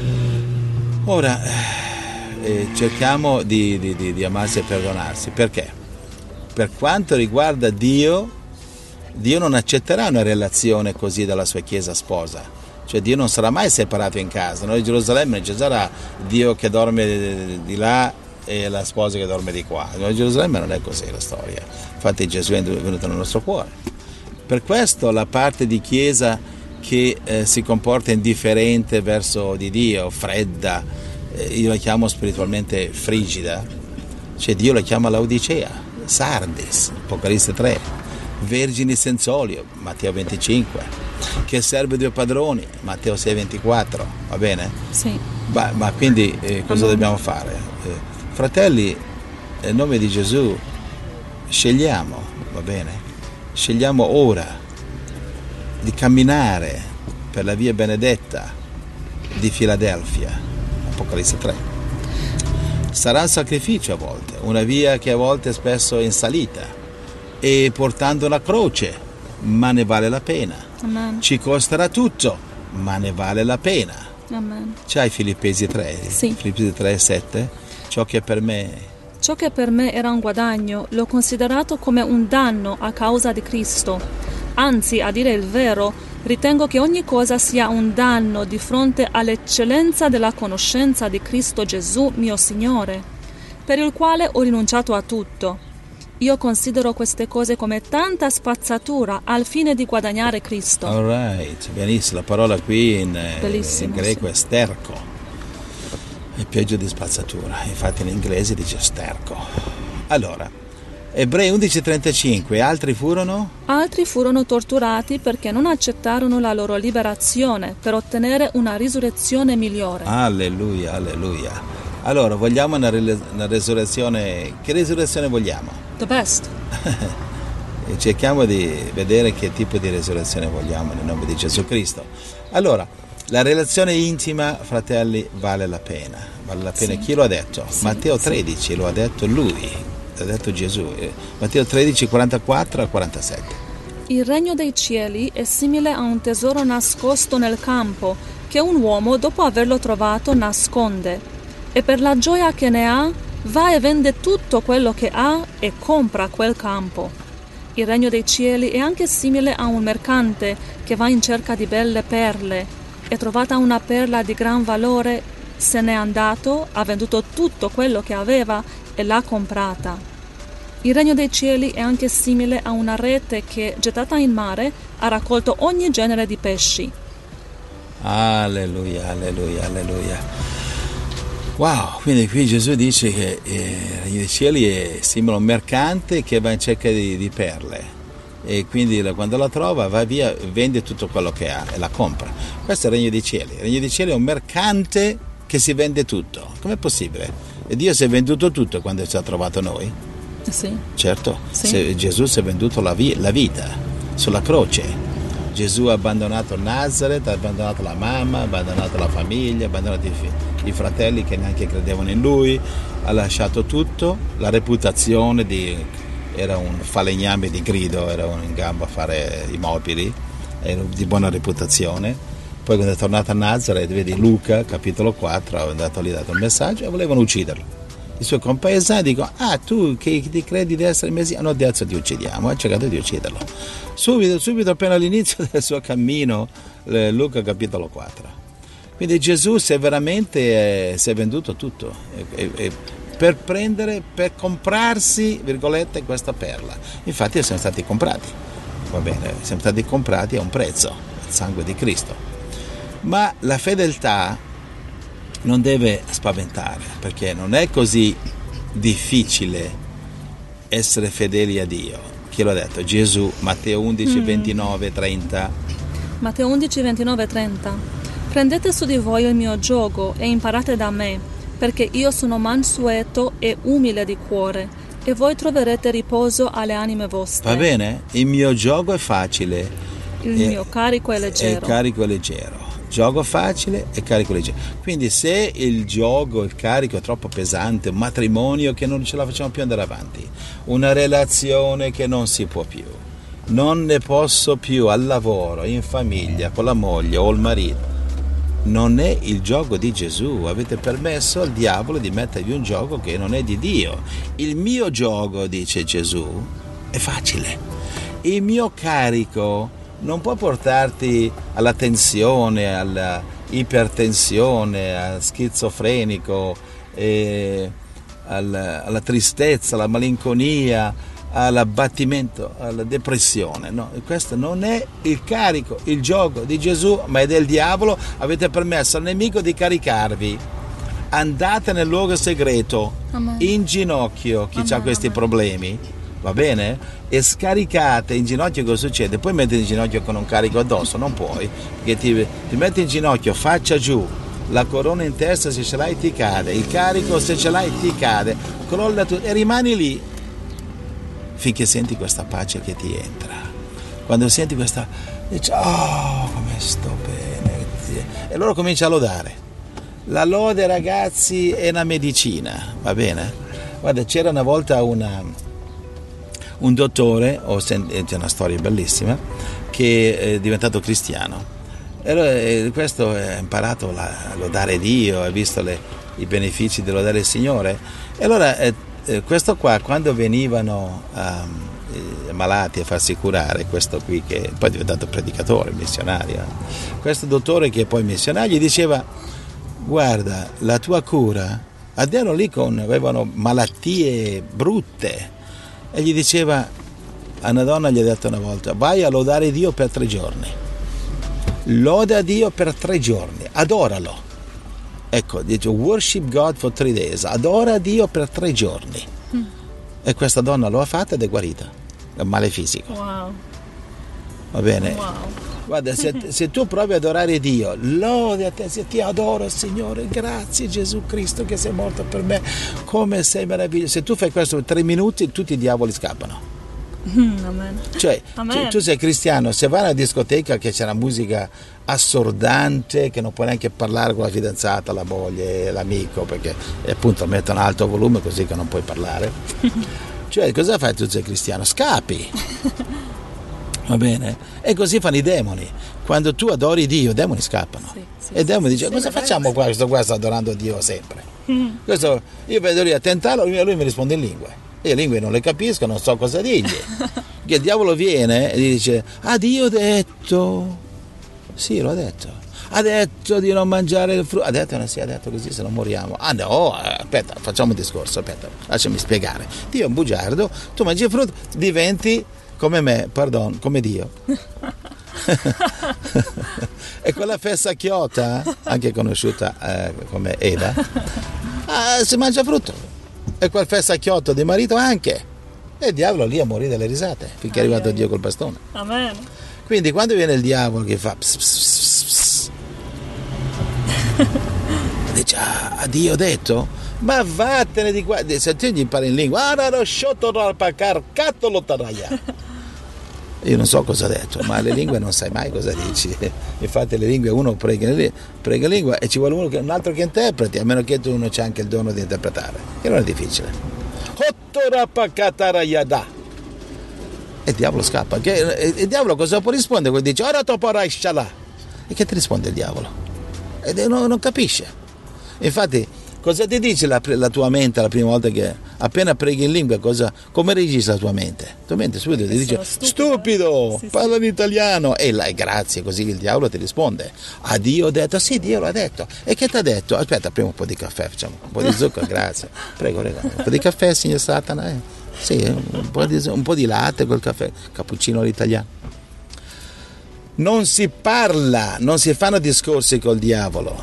Ora eh, cerchiamo di, di, di, di amarsi e perdonarsi. Perché? Per quanto riguarda Dio, Dio non accetterà una relazione così dalla sua chiesa sposa, cioè Dio non sarà mai separato in casa. Noi a Gerusalemme non ci sarà Dio che dorme di là e la sposa che dorme di qua. Noi a Gerusalemme non è così la storia, infatti Gesù è venuto nel nostro cuore. Per questo la parte di chiesa che eh, si comporta indifferente verso di Dio, fredda, eh, io la chiamo spiritualmente frigida, cioè Dio la chiama Laodicea, Sardis, Apocalisse tre, vergini senza olio, Matteo venticinque, che serve due padroni, Matteo sei ventiquattro, va bene? Sì. Ma, ma quindi eh, cosa dobbiamo fare? Eh, fratelli, nel nome di Gesù scegliamo, va bene? Scegliamo ora di camminare per la via benedetta di Filadelfia, Apocalisse tre. Sarà un sacrificio a volte, una via che a volte è spesso in salita e portando una croce, ma ne vale la pena. Amen. Ci costerà tutto, ma ne vale la pena. Amen. C'hai Filippesi tre? Sì. Filippesi tre sette? Ciò che per me Ciò che per me era un guadagno, l'ho considerato come un danno a causa di Cristo. Anzi, a dire il vero, ritengo che ogni cosa sia un danno di fronte all'eccellenza della conoscenza di Cristo Gesù, mio Signore, per il quale ho rinunciato a tutto. Io considero queste cose come tanta spazzatura al fine di guadagnare Cristo. All right, benissimo. La parola qui in, in greco sì. è sterco. È peggio di spazzatura, infatti in inglese dice sterco. Allora, Ebrei undici trentacinque, altri furono? Altri furono torturati perché non accettarono la loro liberazione per ottenere una risurrezione migliore. Alleluia, alleluia. Allora, vogliamo una, una risurrezione, che risurrezione vogliamo? The best. E cerchiamo di vedere che tipo di risurrezione vogliamo nel nome di Gesù Cristo. Allora, la relazione intima, fratelli, vale la pena. Vale la pena. Sì. Chi lo ha detto? Sì, Matteo tredici, sì. Lo ha detto lui, l'ha detto Gesù. Matteo tredici, quarantaquattro a quarantasette. Il regno dei cieli è simile a un tesoro nascosto nel campo, che un uomo, dopo averlo trovato, nasconde. E per la gioia che ne ha, va e vende tutto quello che ha e compra quel campo. Il regno dei cieli è anche simile a un mercante che va in cerca di belle perle. E trovata una perla di gran valore, se n'è andato, ha venduto tutto quello che aveva e l'ha comprata. Il regno dei cieli è anche simile a una rete che, gettata in mare, ha raccolto ogni genere di pesci. Alleluia, alleluia, alleluia. Wow, quindi qui Gesù dice che eh, il regno dei cieli è simile a un mercante che va in cerca di, di perle e quindi quando la trova va via, vende tutto quello che ha e la compra. Questo è il regno dei cieli. Il regno dei cieli è un mercante che si vende tutto. Com'è possibile? E Dio si è venduto tutto quando ci ha trovato noi? Sì. Certo, sì. Se Gesù si è venduto la, vi- la vita sulla croce. Gesù ha abbandonato Nazareth, ha abbandonato la mamma, ha abbandonato la famiglia, ha abbandonato i, fi- i fratelli che neanche credevano in lui, ha lasciato tutto, la reputazione di, era un falegname di grido, era un in gamba a fare i mobili, era di buona reputazione. Poi quando è tornato a Nazareth, vedi Luca, capitolo quattro, è andato lì, ha dato un messaggio e volevano ucciderlo. I suoi compaesani dicono, ah tu che ti credi di essere il Messia, no adesso ti uccidiamo, ha cercato di ucciderlo. Subito, subito appena all'inizio del suo cammino, Luca capitolo quattro. Quindi Gesù si è veramente eh, si è venduto tutto e, e, per prendere, per comprarsi, virgolette, questa perla. Infatti siamo stati comprati, va bene, siamo stati comprati a un prezzo, il sangue di Cristo. Ma la fedeltà non deve spaventare, perché non è così difficile essere fedeli a Dio. Chi l'ha detto? Gesù, Matteo undici, mm. ventinove, trenta. Matteo undici, ventinove, trenta. Prendete su di voi il mio giogo e imparate da me, perché io sono mansueto e umile di cuore, e voi troverete riposo alle anime vostre. Va bene? Il mio giogo è facile. Il e, mio carico è leggero. Il carico è leggero. Gioco facile e carico leggero. Quindi se il gioco, il carico è troppo pesante, un matrimonio che non ce la facciamo più andare avanti, una relazione che non si può più, non ne posso più al lavoro, in famiglia, con la moglie o il marito, non è il gioco di Gesù. Avete permesso al diavolo di mettervi un gioco che non è di Dio. Il mio gioco, dice Gesù, è facile. Il mio carico non può portarti alla tensione, alla ipertensione, al schizofrenico, eh, alla, alla tristezza, alla malinconia, all'abbattimento, alla depressione. No, questo non è il carico, il gioco di Gesù, ma è del diavolo. Avete permesso al nemico di caricarvi. Andate nel luogo segreto, Amen. In ginocchio, chi ha questi Amen. Problemi, va bene? E scaricate in ginocchio. Cosa succede? Poi metti in ginocchio con un carico addosso, non puoi, perché ti, ti metti in ginocchio, faccia giù, la corona in testa se ce l'hai ti cade, il carico se ce l'hai ti cade, crolla tutto e rimani lì finché senti questa pace che ti entra. Quando senti questa, dici, oh come sto bene, e loro comincia a lodare. La lode, ragazzi, è una medicina, va bene? Guarda, c'era una volta una un dottore, oh, c'è una storia bellissima, che è diventato cristiano. E questo ha imparato a lodare Dio, ha visto le, i benefici di lodare il Signore. E allora eh, questo qua, quando venivano um, malati a farsi curare, questo qui che poi è diventato predicatore, missionario, questo dottore che è poi missionario, gli diceva, guarda, la tua cura, erano lì con, avevano malattie brutte, e gli diceva, a una donna gli ha detto una volta, vai a lodare Dio per tre giorni, loda Dio per tre giorni, adoralo, ecco, dice worship God for three days, adora Dio per tre giorni, mm. e questa donna lo ha fatta ed è guarita, è un male fisico. Wow. Va bene? Wow. Guarda, se, se tu provi ad adorare Dio, lode a te, se ti adoro Signore, grazie Gesù Cristo che sei morto per me, come sei meraviglioso. Se tu fai questo per tre minuti, tutti i diavoli scappano. Mm, amen. Cioè, amen. Tu, tu sei cristiano, se vai a una discoteca che c'è una musica assordante, che non puoi neanche parlare con la fidanzata, la moglie, l'amico, perché appunto mettono alto volume così che non puoi parlare. Cioè, cosa fai tu sei cristiano? Scappi. Va bene? E così fanno i demoni. Quando tu adori Dio, i demoni scappano. Sì, sì, e il demone dice, sì, cosa facciamo qua? Questo qua sta adorando Dio sempre. Mm. Questo, io vedo lì a tentarlo, lui, lui mi risponde in lingue. Io le lingue non le capisco, non so cosa dirgli. Che il diavolo viene e gli dice, ah Dio ha detto. Sì, lo ha detto. Ha detto di non mangiare il frutto. Ha detto, no, sì, ha detto così se non moriamo. Ah no, aspetta, facciamo un discorso, aspetta, lasciami spiegare. Dio è un bugiardo, tu mangi il frutto, diventi come me, pardon, come Dio. E quella fessacchiota, anche conosciuta eh, come Eva, ah, si mangia frutto. E quel fessacchiotto di marito anche. E il diavolo lì a morire dalle risate, finché è arrivato Dio col bastone. Amen. Quindi quando viene il diavolo che fa pss, pss, pss, pss, dice, ah, a Dio detto? Ma vattene di qua, se tu gli impari in lingua, ah, no, sciotto carcatto lo tarraia. Io non so cosa ha detto, ma le lingue non sai mai cosa dici. Infatti le lingue uno prega, prega lingua e ci vuole uno che, un altro che interpreti, a meno che tu non c'è anche il dono di interpretare, che non è difficile. E il diavolo scappa. Che, il diavolo cosa può rispondere? Quando dice ora toporai shalà. E che ti risponde il diavolo? E non, non capisce. Infatti, cosa ti dice la, la tua mente la prima volta che appena preghi in lingua, cosa, come registra la tua mente? La tua mente subito ti dice stupido, stupido sì, parla sì. in italiano. E là, grazie, così il diavolo ti risponde. A Dio ho detto, sì, Dio l'ha detto. E che ti ha detto? Aspetta, prima un po' di caffè, facciamo un po' di zucchero, grazie. Prego, prego. Un po' di caffè, signor Satana. Eh. Sì, un po' di, un po' di latte col caffè, cappuccino all'italiano. Non si parla, non si fanno discorsi col diavolo.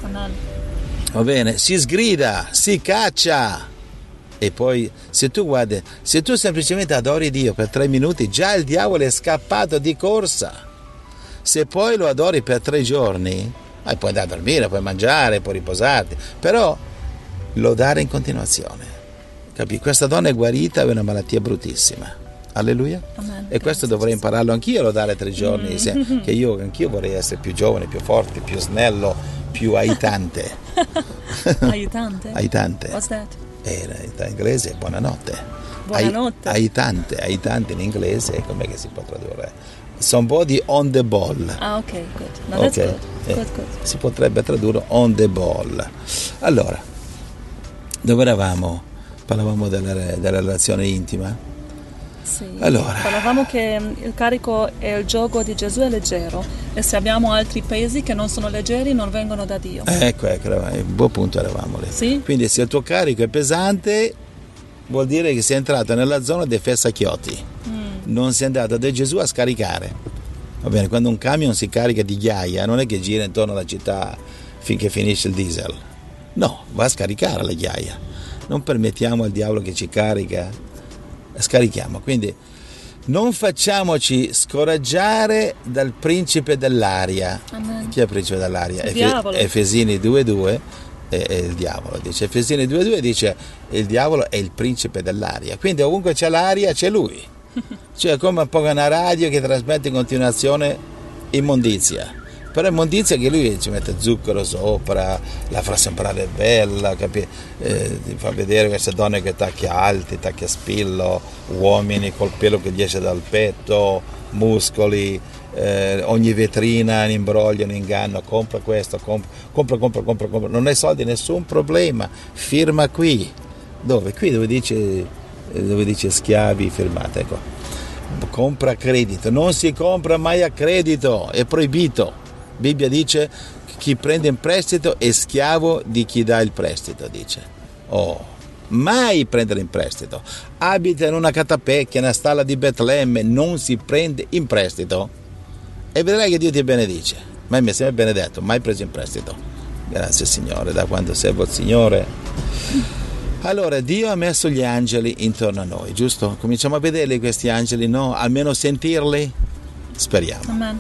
Va bene, si sgrida, si caccia. E poi se tu guardi, se tu semplicemente adori Dio per tre minuti, già il diavolo è scappato di corsa. Se poi lo adori per tre giorni, eh, puoi andare a dormire, puoi mangiare, puoi riposarti, però lodare in continuazione. Capì? Questa donna è guarita, aveva una malattia bruttissima. Alleluia. Amen. E questo dovrei impararlo anch'io a lodare tre giorni, mm. che io anch'io vorrei essere più giovane, più forte, più snello, più aiutante. Aiutante? Aiutante. What's that? Eh, in inglese è buonanotte. Buonanotte. Ai, aiutante, aiutante in inglese, com'è che si può tradurre? Somebody on the ball. Ah, ok, good. No, that's okay. good. Eh, good, good. Si potrebbe tradurre on the ball. Allora, dove eravamo? Parlavamo della, della relazione intima. Sì, allora. Parlavamo che il carico e il gioco di Gesù è leggero e se abbiamo altri pesi che non sono leggeri non vengono da Dio. Ecco, ecco, un buon punto eravamo lì. Sì? Quindi se il tuo carico è pesante vuol dire che sei entrato nella zona dei fessacchiotti. Mm. Non sei andato da Gesù a scaricare. Va bene, quando un camion si carica di ghiaia non è che gira intorno alla città finché finisce il diesel. No, va a scaricare la ghiaia. Non permettiamo al diavolo che ci carica, scarichiamo. Quindi non facciamoci scoraggiare dal principe dell'aria. Amen. Chi è il principe dell'aria? Il Efesini due due è, è il diavolo. Dice Efesini due due dice il diavolo è il principe dell'aria. Quindi ovunque c'è l'aria c'è lui. Cioè come una radio che trasmette in continuazione immondizia. Però immondizia che lui ci mette zucchero sopra, la fa sembrare bella, capi? Eh, ti fa vedere queste donne che tacchi alti, tacchi a spillo, uomini col pelo che gli esce dal petto, muscoli, eh, ogni vetrina in imbroglio, in inganno, compra questo, compra, compra, compra, compra, compra, non hai soldi, nessun problema, firma qui. Dove? Qui dove dice, dove dice schiavi, firmate, ecco. Compra a credito, non si compra mai a credito, è proibito. La Bibbia dice che chi prende in prestito è schiavo di chi dà il prestito, dice. Oh, mai prendere in prestito. Abita in una catapecchia, nella stalla di Betlemme, non si prende in prestito. E vedrai che Dio ti benedice. Ma mi è sempre benedetto, mai preso in prestito. Grazie Signore, da quando servo il Signore. Allora, Dio ha messo gli angeli intorno a noi, giusto? Cominciamo a vederli questi angeli, no? Almeno sentirli? Speriamo. Amen.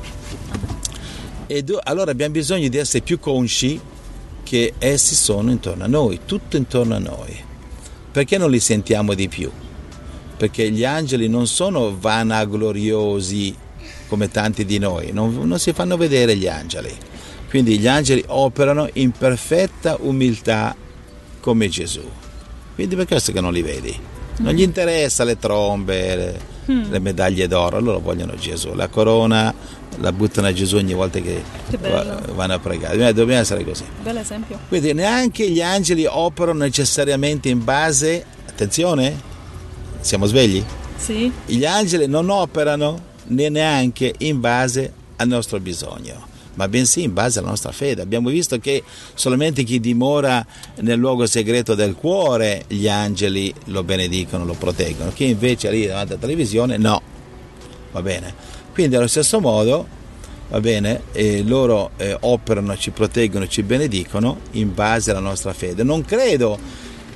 E do, allora abbiamo bisogno di essere più consci che essi sono intorno a noi, tutto intorno a noi. Perché non li sentiamo di più? Perché gli angeli non sono vanagloriosi come tanti di noi, non, non si fanno vedere gli angeli. Quindi gli angeli operano in perfetta umiltà come Gesù. Quindi per questo che non li vedi. Non gli interessa le trombe, le, mm. le medaglie d'oro, loro vogliono Gesù. La corona la buttano a Gesù ogni volta che, che vanno a pregare. Dobbiamo essere così. Bell'esempio. Quindi neanche gli angeli operano necessariamente in base, attenzione, siamo svegli? Sì. Gli angeli non operano neanche in base al nostro bisogno, ma bensì in base alla nostra fede. Abbiamo visto che solamente chi dimora nel luogo segreto del cuore gli angeli lo benedicono, lo proteggono, chi invece è lì davanti alla televisione no. Va bene? Quindi allo stesso modo, va bene, eh, loro eh, operano, ci proteggono, ci benedicono in base alla nostra fede. Non credo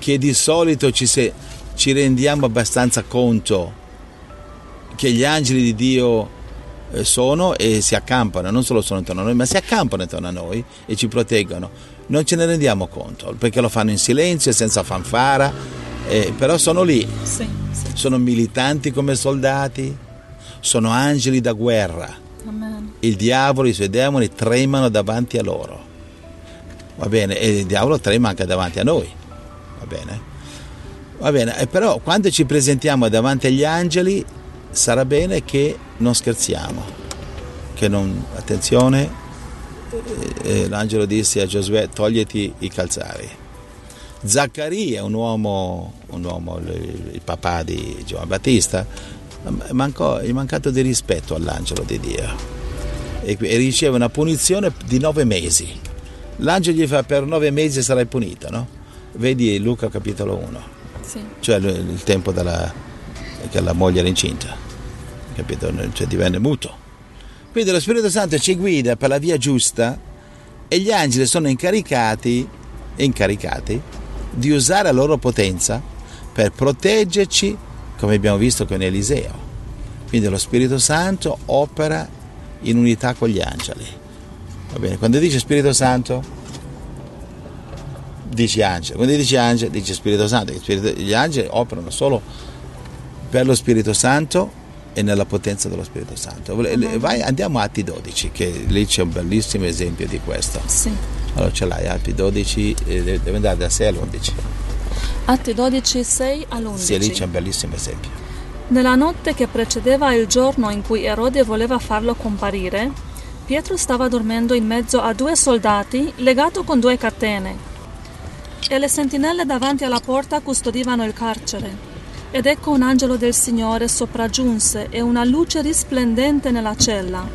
che di solito ci, se, ci rendiamo abbastanza conto che gli angeli di Dio sono e si accampano, non solo sono intorno a noi, ma si accampano intorno a noi e ci proteggono. Non ce ne rendiamo conto, perché lo fanno in silenzio, senza fanfara, eh, però sono lì. Sì, sì. Sono militanti come soldati, sono angeli da guerra. Amen. Il diavolo e i suoi demoni tremano davanti a loro. Va bene, e il diavolo trema anche davanti a noi. Va bene? Va bene, e però quando ci presentiamo davanti agli angeli sarà bene che non scherziamo, che non, attenzione, eh, l'angelo disse a Giosuè: toglieti i calzari. Zaccaria, un uomo, un uomo il, il papà di Giovanni Battista, mancò, è mancato di rispetto all'angelo di Dio e, e riceve una punizione di nove mesi. L'angelo gli fa: per nove mesi sarai punito, no? Vedi Luca capitolo uno, sì. Cioè il, il tempo della, che la moglie era incinta, capito? Cioè divenne muto. Quindi lo Spirito Santo ci guida per la via giusta e gli angeli sono incaricati, incaricati di usare la loro potenza per proteggerci, come abbiamo visto con Eliseo. Quindi lo Spirito Santo opera in unità con gli angeli. Va bene? Quando dice Spirito Santo, dici angelo. Quando dici angelo, dici Spirito Santo. Gli angeli operano solo per lo Spirito Santo e nella potenza dello Spirito Santo. Vai, andiamo a Atti dodici, che lì c'è un bellissimo esempio di questo. Sì. Allora ce l'hai, Atti dodici, deve andare da sei all'undici. Atti dodici, sei all'undici. Sì, lì c'è un bellissimo esempio. Nella notte che precedeva il giorno in cui Erode voleva farlo comparire, Pietro stava dormendo in mezzo a due soldati, legato con due catene, e le sentinelle davanti alla porta custodivano il carcere. Ed ecco un angelo del Signore sopraggiunse e una luce risplendente nella cella.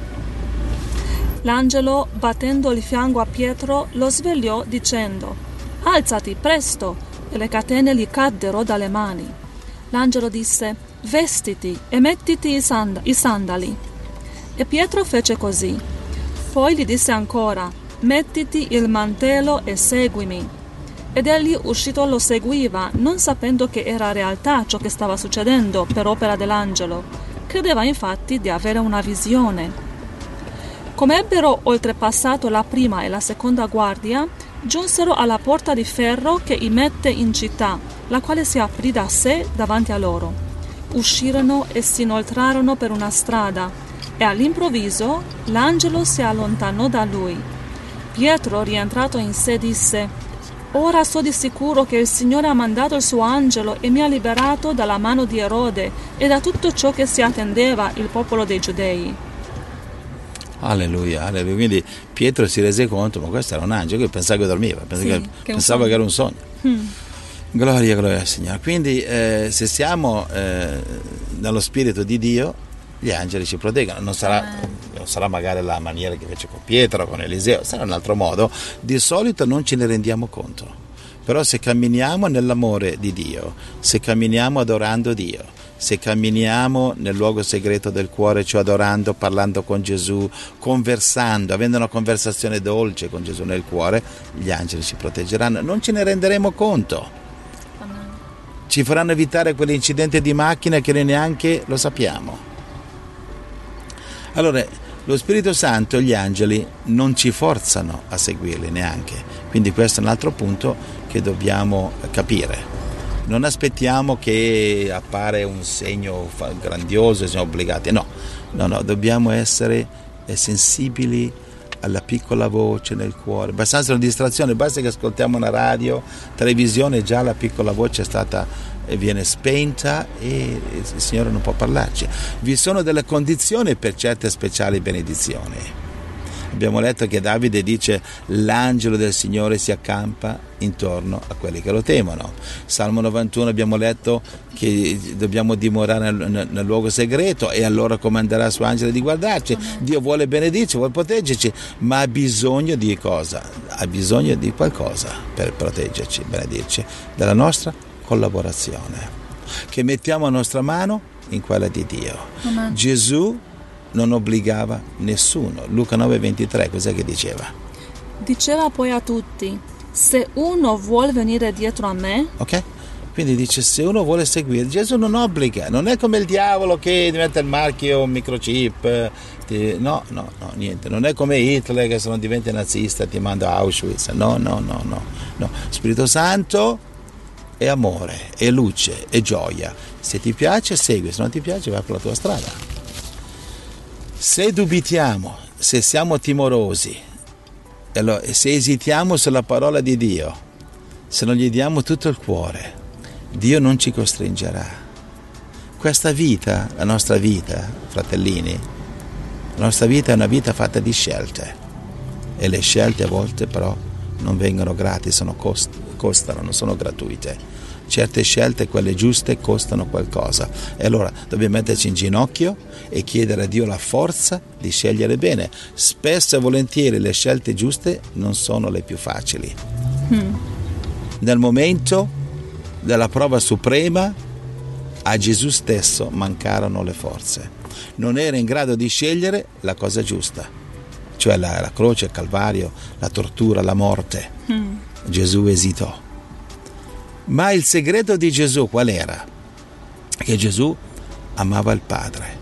L'angelo, battendo il fianco a Pietro, lo svegliò dicendo: alzati presto, e le catene gli caddero dalle mani. L'angelo disse: vestiti e mettiti i, sand- i sandali. E Pietro fece così. Poi gli disse ancora: mettiti il mantello e seguimi. Ed egli uscito lo seguiva, non sapendo che era realtà ciò che stava succedendo per opera dell'angelo. Credeva infatti di avere una visione. Come ebbero oltrepassato la prima e la seconda guardia, giunsero alla porta di ferro che immette in città, la quale si aprì da sé davanti a loro. Uscirono e si inoltrarono per una strada, e all'improvviso l'angelo si allontanò da lui. Pietro, rientrato in sé, disse: ora so di sicuro che il Signore ha mandato il suo angelo e mi ha liberato dalla mano di Erode e da tutto ciò che si attendeva il popolo dei Giudei. Alleluia, alleluia. Quindi Pietro si rese conto, ma questo era un angelo, che pensava che dormiva, pensava, Sì, che, che, pensava che era un sogno. Hmm. Gloria, gloria al Signore. Quindi eh, se siamo eh, nello Spirito di Dio, gli angeli ci proteggono. Non sarà, non sarà magari la maniera che fece con Pietro, con Eliseo, sarà un altro modo. Di solito non ce ne rendiamo conto. Però se camminiamo nell'amore di Dio, se camminiamo adorando Dio, se camminiamo nel luogo segreto del cuore, cioè adorando, parlando con Gesù, conversando, avendo una conversazione dolce con Gesù nel cuore, gli angeli ci proteggeranno. Non ce ne renderemo conto. Ci faranno evitare quell'incidente di macchina che noi neanche lo sappiamo. Allora, lo Spirito Santo e gli angeli non ci forzano a seguirli neanche. Quindi questo è un altro punto che dobbiamo capire. Non aspettiamo che appare un segno grandioso e siamo obbligati. No, no, no, dobbiamo essere sensibili alla piccola voce nel cuore. Basta essere una distrazione, basta che ascoltiamo una radio, televisione, già la piccola voce è stata viene spenta e il Signore non può parlarci. Vi sono delle condizioni per certe speciali benedizioni. Abbiamo letto che Davide dice: l'angelo del Signore si accampa intorno a quelli che lo temono. Salmo novantuno abbiamo letto che dobbiamo dimorare nel, nel, nel luogo segreto e allora comanderà il suo angelo di guardarci. Dio vuole benedirci, vuole proteggerci, ma ha bisogno di cosa? Ha bisogno di qualcosa per proteggerci, benedirci, della nostra collaborazione, che mettiamo la nostra mano in quella di Dio. Amen. Gesù non obbligava nessuno. Luca nove ventitré, cos'è che diceva? Diceva poi a tutti: se uno vuole venire dietro a me, ok? Quindi dice, se uno vuole seguire, Gesù non obbliga, non è come il diavolo che ti mette il marchio, un microchip, ti, no, no, no, niente, non è come Hitler che se non diventi nazista ti manda a Auschwitz, no, no, no, no, no. Spirito Santo è amore, è luce, è gioia, se ti piace segui, se non ti piace vai per la tua strada. Se dubitiamo, se siamo timorosi, allora, se esitiamo sulla parola di Dio, se non gli diamo tutto il cuore, Dio non ci costringerà. Questa vita, la nostra vita, fratellini, la nostra vita è una vita fatta di scelte e le scelte a volte però non vengono gratis, sono cost- costano, non sono gratuite. Certe scelte, quelle giuste, costano qualcosa e allora dobbiamo metterci in ginocchio e chiedere a Dio la forza di scegliere bene. Spesso e volentieri le scelte giuste non sono le più facili. Mm. Nel momento della prova suprema a Gesù stesso mancarono le forze, non era in grado di scegliere la cosa giusta, cioè la, la croce, il calvario, la tortura, la morte. Mm. Gesù esitò. Ma il segreto di Gesù qual era? Che Gesù amava il Padre.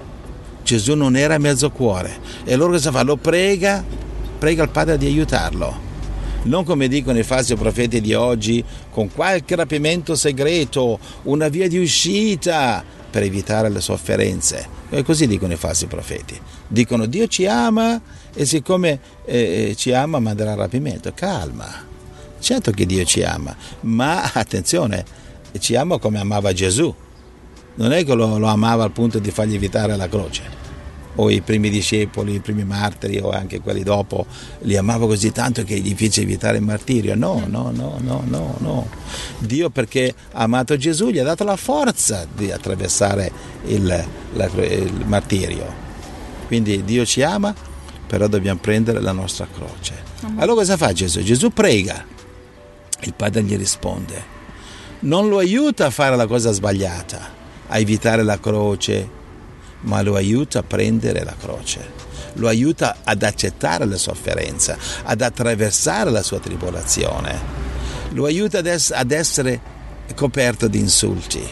Gesù non era mezzo cuore e allora cosa fa? Lo prega, prega il Padre di aiutarlo. Non come dicono i falsi profeti di oggi, con qualche rapimento segreto, una via di uscita per evitare le sofferenze. E così dicono i falsi profeti. Dicono Dio ci ama e siccome eh, ci ama manderà il rapimento. Calma, certo che Dio ci ama, ma attenzione, ci ama come amava Gesù. Non è che lo, lo amava al punto di fargli evitare la croce. O i primi discepoli, i primi martiri o anche quelli dopo li amava così tanto che gli fece evitare il martirio. No, no, no, no, no, no. Dio, perché ha amato Gesù, gli ha dato la forza di attraversare il, la, il martirio. Quindi Dio ci ama, però dobbiamo prendere la nostra croce. Allora cosa fa Gesù? Gesù prega, il Padre gli risponde, non lo aiuta a fare la cosa sbagliata, a evitare la croce, ma lo aiuta a prendere la croce, lo aiuta ad accettare la sofferenza, ad attraversare la sua tribolazione, lo aiuta ad, ess- ad essere coperto di insulti,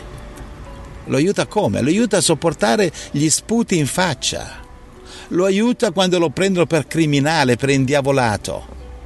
lo aiuta come? Lo aiuta a sopportare gli sputi in faccia, lo aiuta quando lo prendono per criminale, per indiavolato,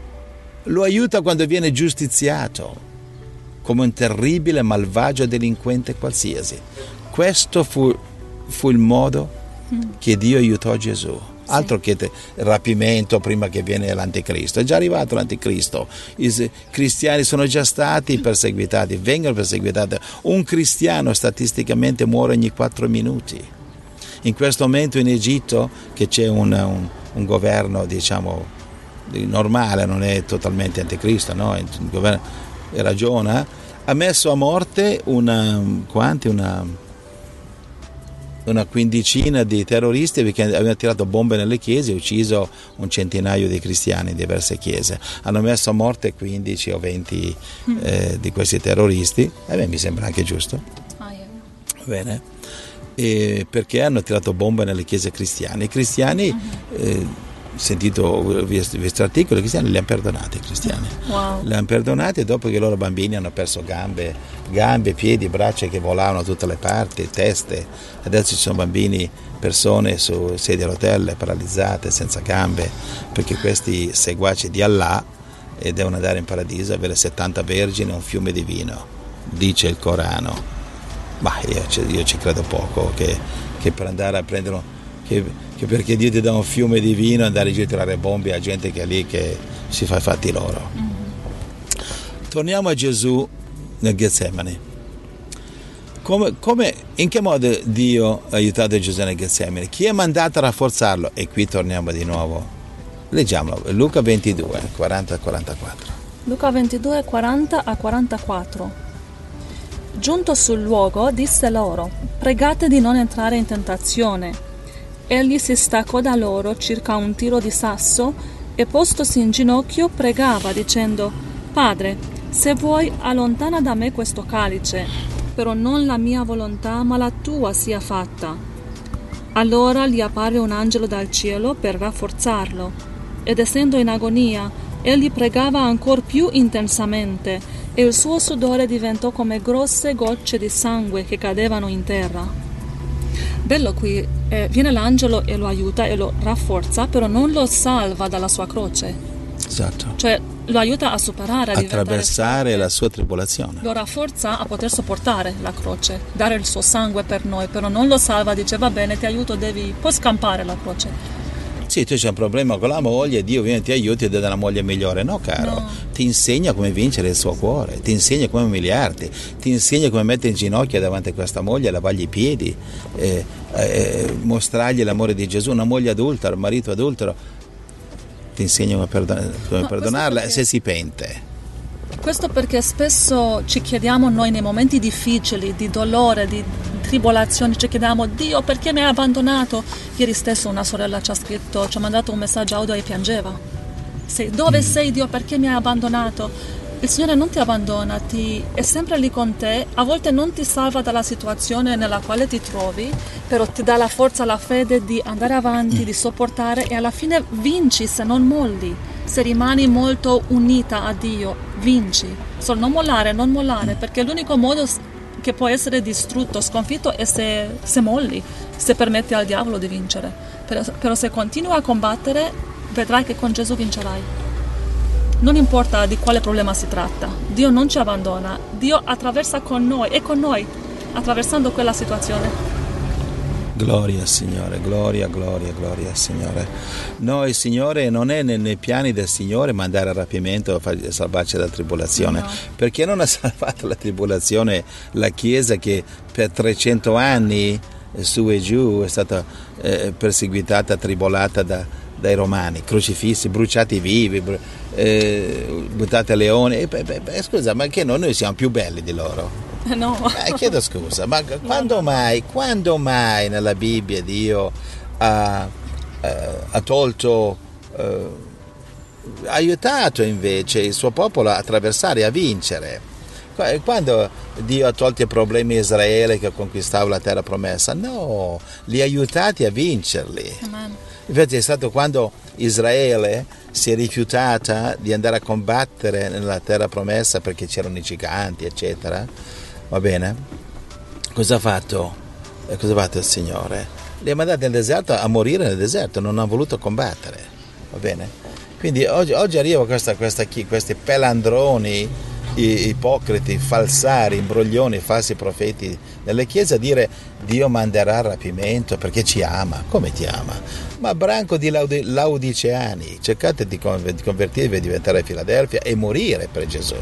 lo aiuta quando viene giustiziato come un terribile malvagio delinquente qualsiasi. Questo fu fu il modo che Dio aiutò Gesù. Altro sì. Che rapimento prima che viene l'anticristo, è già arrivato l'anticristo, i cristiani sono già stati perseguitati, vengono perseguitati. Un cristiano statisticamente muore ogni quattro minuti. In questo momento in Egitto, che c'è un, un, un governo diciamo normale, non è totalmente anticristo, no? Il governo ragiona, ha messo a morte una quanti una una quindicina di terroristi perché avevano tirato bombe nelle chiese e ucciso un centinaio di cristiani in diverse chiese. Hanno messo a morte quindici o venti eh, di questi terroristi, e beh, mi sembra anche giusto. Ah, yeah. Bene. E perché hanno tirato bombe nelle chiese cristiane. I cristiani, uh-huh. eh, sentito questo articolo, i cristiani li hanno perdonati, i cristiani. Wow. Li hanno perdonati e dopo che i loro bambini hanno perso gambe, gambe, piedi, braccia che volavano da tutte le parti, teste. Adesso ci sono bambini, persone su sedie a rotelle, paralizzate, senza gambe, perché questi seguaci di Allah e devono andare in paradiso, avere settanta vergini e un fiume di vino, dice il Corano. Ma io, io ci credo poco che, che per andare a prendere, che, che perché Dio ti dà un fiume di vino andare a tirare bombe a gente che è lì che si fa i fatti loro. Mm-hmm. Torniamo a Gesù nel Getsemani. Come, come, in che modo Dio ha aiutato Gesù nel Getsemani? Chi è mandato a rafforzarlo? E qui torniamo di nuovo. Leggiamolo, Luca ventidue, quaranta a quarantaquattro. Luca ventidue, quaranta a quarantaquattro. Giunto sul luogo, disse loro: pregate di non entrare in tentazione. Egli si staccò da loro circa un tiro di sasso e postosi in ginocchio pregava dicendo: Padre, se vuoi allontana da me questo calice, però non la mia volontà ma la tua sia fatta. Allora gli apparve un angelo dal cielo per rafforzarlo, ed essendo in agonia egli pregava ancora più intensamente e il suo sudore diventò come grosse gocce di sangue che cadevano in terra. Bello qui, eh, viene l'angelo e lo aiuta e lo rafforza, però non lo salva dalla sua croce. Esatto. Cioè lo aiuta a superare, a attraversare la sua tribolazione. Lo rafforza a poter sopportare la croce, dare il suo sangue per noi, però non lo salva, dice va bene, ti aiuto, devi puoi scampare la croce. Sì, tu c'è un problema con la moglie, Dio viene, ti aiuti e ti dà una moglie migliore. No, caro, No. ti insegna come vincere il suo cuore, ti insegna come umiliarti, ti insegna come mettere in ginocchio davanti a questa moglie, lavargli i piedi, eh, eh, mostrargli l'amore di Gesù. Una moglie adultera, un marito adultero, ti insegna come, perdon- come No, perdonarla perché... se si pente. Questo perché spesso ci chiediamo noi nei momenti difficili, di dolore, di tribolazioni, ci chiediamo Dio perché mi hai abbandonato? Ieri stesso una sorella ci ha scritto, ci ha mandato un messaggio audio e piangeva. Sei, dove mm. sei Dio? Perché mi hai abbandonato? Il Signore non ti abbandona, ti, è sempre lì con te, a volte non ti salva dalla situazione nella quale ti trovi, però ti dà la forza, la fede di andare avanti, mm. di sopportare e alla fine vinci se non molli. Se rimani molto unita a Dio, vinci. Solo non mollare, non mollare, perché l'unico modo che può essere distrutto, sconfitto, è se, se molli, se permetti al diavolo di vincere. Però, però se continui a combattere, vedrai che con Gesù vincerai. Non importa di quale problema si tratta, Dio non ci abbandona, Dio attraversa con noi, è con noi, attraversando quella situazione. Gloria Signore, gloria, gloria, gloria Signore. Noi, Signore, non è nei, nei piani del Signore mandare a rapimento e salvarci dalla tribolazione. No. Perché non ha salvato la tribolazione la Chiesa che per trecento anni su e giù è stata eh, perseguitata, tribolata da, dai romani, crocifissi, bruciati vivi, br- eh, buttati a leone. E, beh, beh, scusa, ma che no, noi siamo più belli di loro? No. Eh, chiedo scusa, ma quando mai, quando mai nella Bibbia Dio ha, eh, ha tolto, eh, ha aiutato invece il suo popolo a attraversare, a vincere? Quando Dio ha tolto i problemi a Israele che conquistava la terra promessa? No, li ha aiutati a vincerli. Amen. Infatti è stato quando Israele si è rifiutata di andare a combattere nella terra promessa perché c'erano i giganti, eccetera. Va bene? Cosa ha fatto? Eh, cosa ha fatto il Signore? Li ha mandati nel deserto a morire nel deserto, non ha voluto combattere. Va bene? Quindi oggi, oggi arriva questa, questa, questi pelandroni, ipocriti, falsari, imbroglioni, falsi profeti nelle chiese a dire Dio manderà rapimento perché ci ama. Come ti ama? Ma branco di laudi, laudiceani, cercate di convertirvi e diventare Filadelfia e morire per Gesù.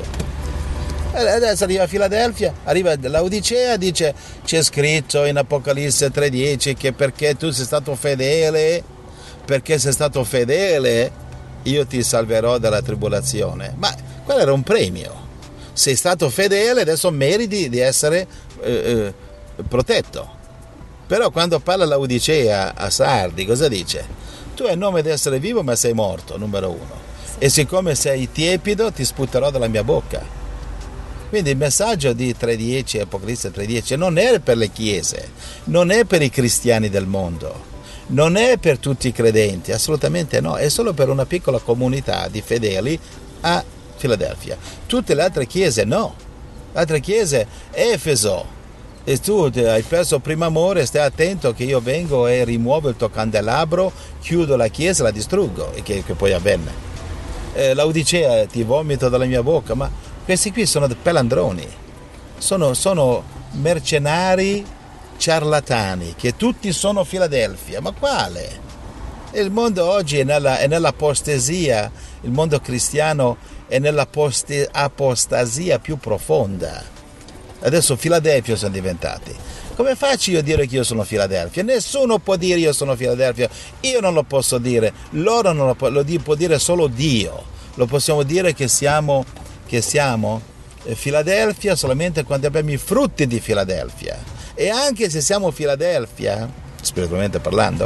Adesso arriva a Filadelfia, arriva Laodicea, dice c'è scritto in Apocalisse tre dieci che perché tu sei stato fedele, perché sei stato fedele, io ti salverò dalla tribolazione. Ma quello era un premio. Sei stato fedele, adesso meriti di essere eh, eh, protetto. Però quando parla Laodicea a Sardi, cosa dice? Tu hai il nome di essere vivo ma sei morto, numero uno. E siccome sei tiepido ti sputerò dalla mia bocca. Quindi il messaggio di tre dieci, Apocalisse tre dieci, non è per le chiese, non è per i cristiani del mondo, non è per tutti i credenti, assolutamente no, è solo per una piccola comunità di fedeli a Filadelfia. Tutte le altre chiese no, le altre chiese, Efeso, e tu hai perso il primo amore, stai attento che io vengo e rimuovo il tuo candelabro, chiudo la chiesa, la distruggo, e che, che poi avvenne. Eh, Laodicea, ti vomito dalla mia bocca, ma questi qui sono pelandroni, sono, sono mercenari ciarlatani, che tutti sono Filadelfia. Ma quale? Il mondo oggi è nella, è nell'apostasia, il mondo cristiano è nell'apostasia più profonda. Adesso Filadelfia sono diventati. Come faccio io a dire che io sono Filadelfia? Nessuno può dire io sono Filadelfia, io non lo posso dire, loro non lo, può, lo può dire solo Dio. Lo possiamo dire che siamo... che siamo Filadelfia solamente quando abbiamo i frutti di Filadelfia. E anche se siamo Filadelfia, spiritualmente parlando,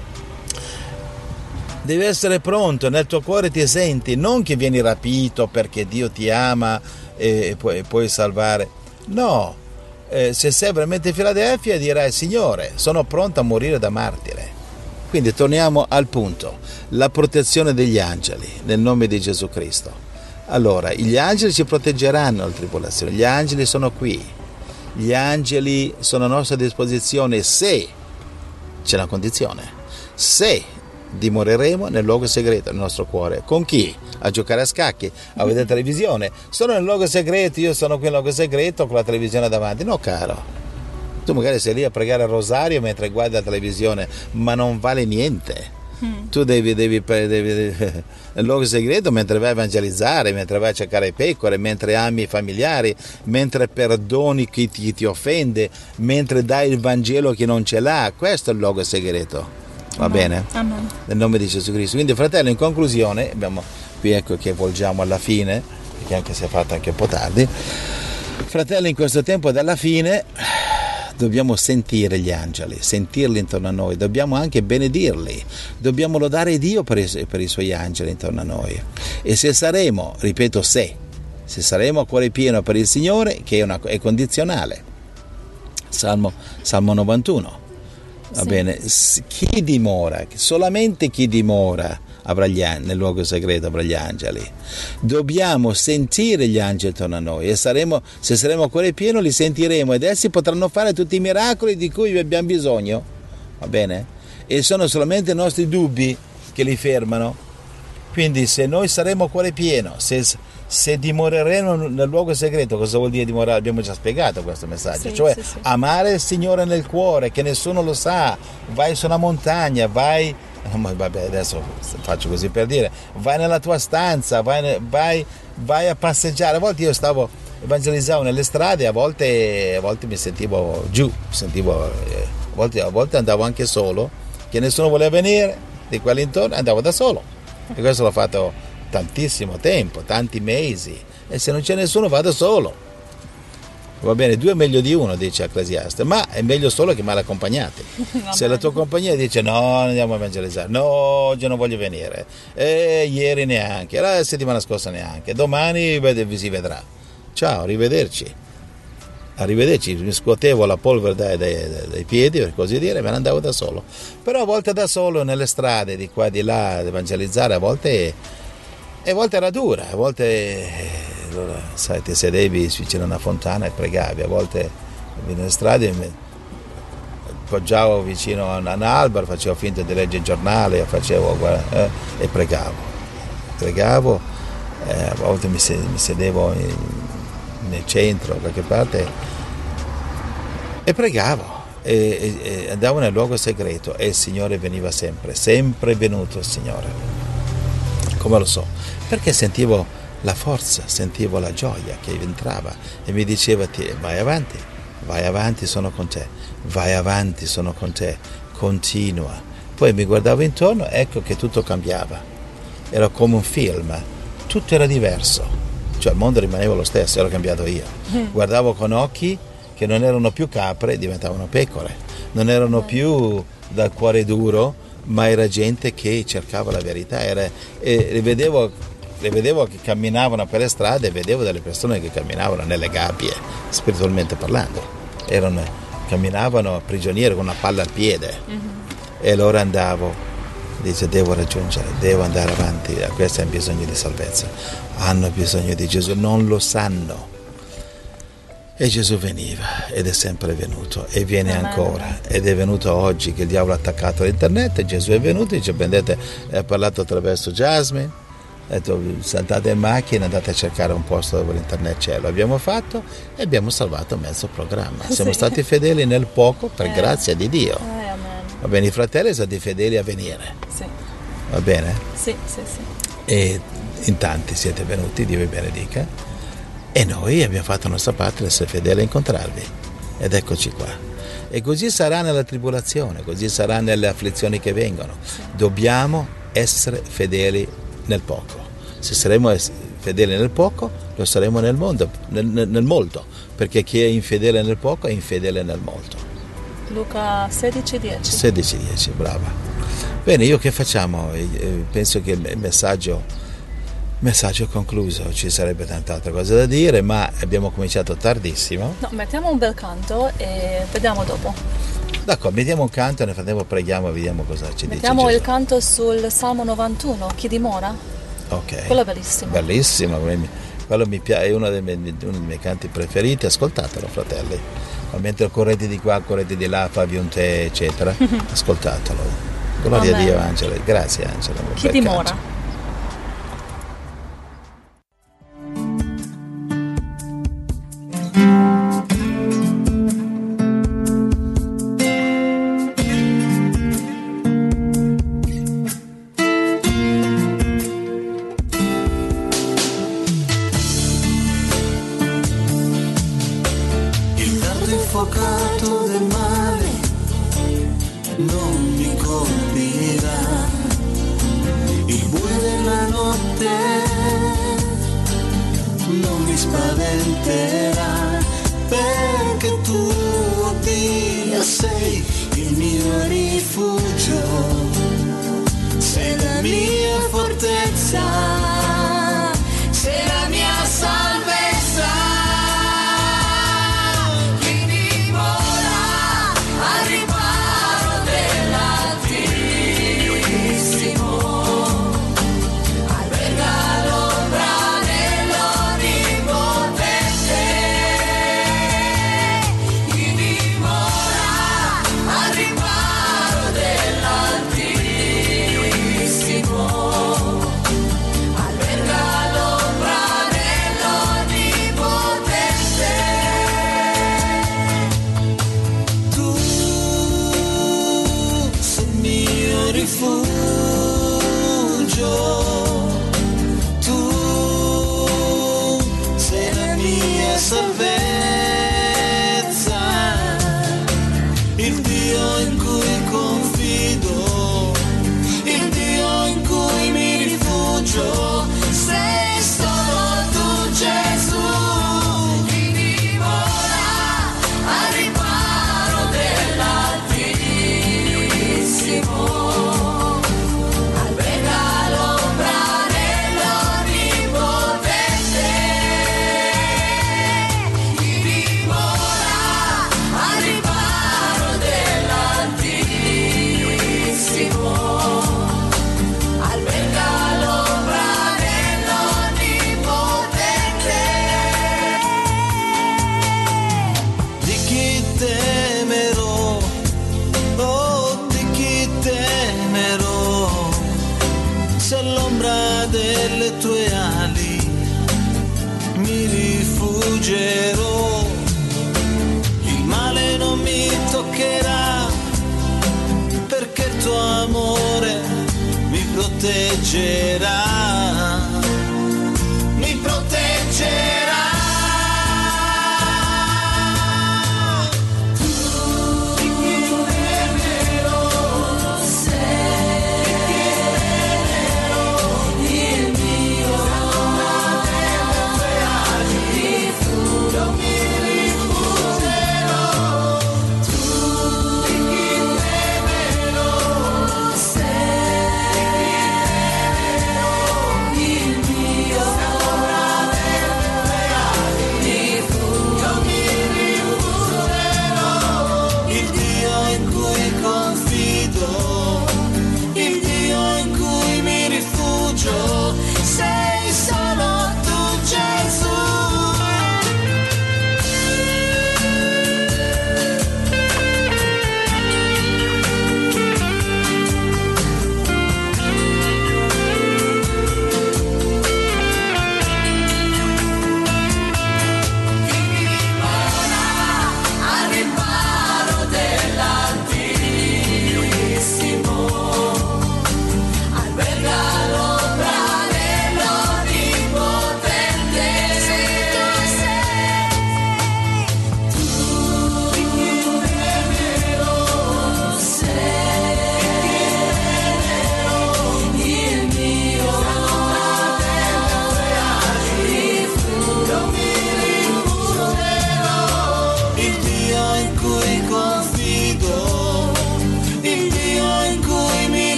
devi essere pronto, nel tuo cuore ti senti, non che vieni rapito perché Dio ti ama e puoi, puoi salvare. No, eh, se sei veramente Filadelfia dirai Signore, sono pronto a morire da martire. Quindi torniamo al punto, la protezione degli angeli nel nome di Gesù Cristo. Allora, gli angeli ci proteggeranno dalla tribolazione, gli angeli sono qui, gli angeli sono a nostra disposizione se c'è una condizione, se dimoreremo nel luogo segreto nel nostro cuore. Con chi? A giocare a scacchi, a vedere televisione. Sono nel luogo segreto, io sono qui nel luogo segreto con la televisione davanti. No, caro. Tu magari sei lì a pregare il rosario mentre guardi la televisione, ma non vale niente. Mm. Tu devi, devi, devi, devi nel luogo segreto mentre vai a evangelizzare, mentre vai a cercare pecore, mentre ami i familiari, mentre perdoni chi ti, ti offende, mentre dai il Vangelo a chi non ce l'ha. Questo è il luogo segreto. Va Amen. Bene? Amen. Nel nome di Gesù Cristo. Quindi, fratello, in conclusione, abbiamo qui ecco che volgiamo alla fine, perché anche se è fatto anche un po' tardi. Fratelli, in questo tempo dalla fine dobbiamo sentire gli angeli, sentirli intorno a noi, dobbiamo anche benedirli, dobbiamo lodare Dio per i, per i suoi angeli intorno a noi. E se saremo, ripeto se, se saremo a cuore pieno per il Signore, che è, una, è condizionale, Salmo, Salmo novantuno, va sì. Bene, chi dimora, solamente chi dimora avrà gli angeli, nel luogo segreto avrà gli angeli. Dobbiamo sentire gli angeli intorno a noi e saremo, se saremo a cuore pieno li sentiremo ed essi potranno fare tutti i miracoli di cui abbiamo bisogno, va bene? E sono solamente i nostri dubbi che li fermano. Quindi se noi saremo a cuore pieno, se, se dimoreremo nel luogo segreto, cosa vuol dire dimorare? Abbiamo già spiegato questo messaggio, sì, cioè sì, sì. amare il Signore nel cuore, che nessuno lo sa, vai su una montagna, vai... Vabbè, adesso faccio così per dire, vai nella tua stanza, vai, vai, vai a passeggiare. A volte io stavo evangelizzavo nelle strade, a volte, a volte mi sentivo giù, sentivo, a, volte, a volte andavo anche solo, che nessuno voleva venire, di quelli intorno andavo da solo. E questo l'ho fatto tantissimo tempo, tanti mesi, e se non c'è nessuno vado solo. Va bene, due è meglio di uno, dice Ecclesiaste, ma è meglio solo che mal accompagnati. Se la tua compagnia dice no, andiamo a evangelizzare, no, oggi non voglio venire, e ieri neanche, la settimana scorsa neanche, domani vi si vedrà. Ciao, arrivederci. Arrivederci, mi scuotevo la polvere dai, dai, dai piedi, per così dire, e me ne andavo da solo. Però a volte da solo nelle strade, di qua e di là, ad evangelizzare, a volte, a volte era dura, a volte... Allora, sai, ti sedevi vicino a una fontana e pregavi, a volte nelle strade mi appoggiavo vicino a un albero, facevo finta di leggere il giornale, facevo, eh, e pregavo, pregavo, eh, a volte mi sedevo in, nel centro, da qualche parte, e pregavo, e, e, e andavo nel luogo segreto e il Signore veniva sempre, sempre venuto il Signore. Come lo so? Perché sentivo la forza, sentivo la gioia che entrava e mi diceva vai avanti, vai avanti, sono con te, vai avanti, sono con te, continua. Poi mi guardavo intorno, ecco che tutto cambiava, era come un film, tutto era diverso, cioè il mondo rimaneva lo stesso, ero cambiato io. Guardavo con occhi che non erano più capre, diventavano pecore, non erano più dal cuore duro, ma era gente che cercava la verità, era, e vedevo le vedevo che camminavano per le strade e vedevo delle persone che camminavano nelle gabbie, spiritualmente parlando, erano, camminavano prigionieri con una palla al piede, mm-hmm. E allora andavo, dice devo raggiungere, devo andare avanti, questi hanno bisogno di salvezza, hanno bisogno di Gesù, non lo sanno. E Gesù veniva ed è sempre venuto e viene Amen. Ancora ed è venuto oggi che il diavolo ha attaccato l'internet e Gesù è venuto e dice prendete, ha parlato attraverso Jasmine, ha detto saltate in macchina, andate a cercare un posto dove l'internet c'è, lo abbiamo fatto e abbiamo salvato mezzo programma, siamo sì. stati fedeli nel poco per eh. grazia di Dio, eh, va bene, i fratelli sono stati fedeli a venire, sì. va bene? Sì, sì, sì. E in tanti siete venuti, Dio vi benedica, e noi abbiamo fatto la nostra parte di essere fedeli a incontrarvi ed eccoci qua. E così sarà nella tribolazione, così sarà nelle afflizioni che vengono, sì. dobbiamo essere fedeli nel poco. Se saremo fedeli nel poco, lo saremo nel mondo, nel, nel, nel molto, perché chi è infedele nel poco è infedele nel molto. Luca sedici dieci. sedici dieci, brava. Bene, io che facciamo? Penso che il messaggio, messaggio è concluso, ci sarebbe tanta altra cosa da dire, ma abbiamo cominciato tardissimo. No, mettiamo un bel canto e vediamo dopo. D'accordo, mettiamo un canto e nel frattempo preghiamo e vediamo cosa ci dice. Mettiamo il canto sul Salmo novantuno, Chi dimora? Ok. Quello è bellissimo. Bellissimo, quello mi piace, è uno dei, miei, uno dei miei canti preferiti, ascoltatelo fratelli. Mentre correte di qua, correte di là, favi un tè, eccetera, ascoltatelo. Gloria Amen. A Dio, Angela. Grazie, Angela. Chi dimora? Canto. Proteggerà, mi proteggerà.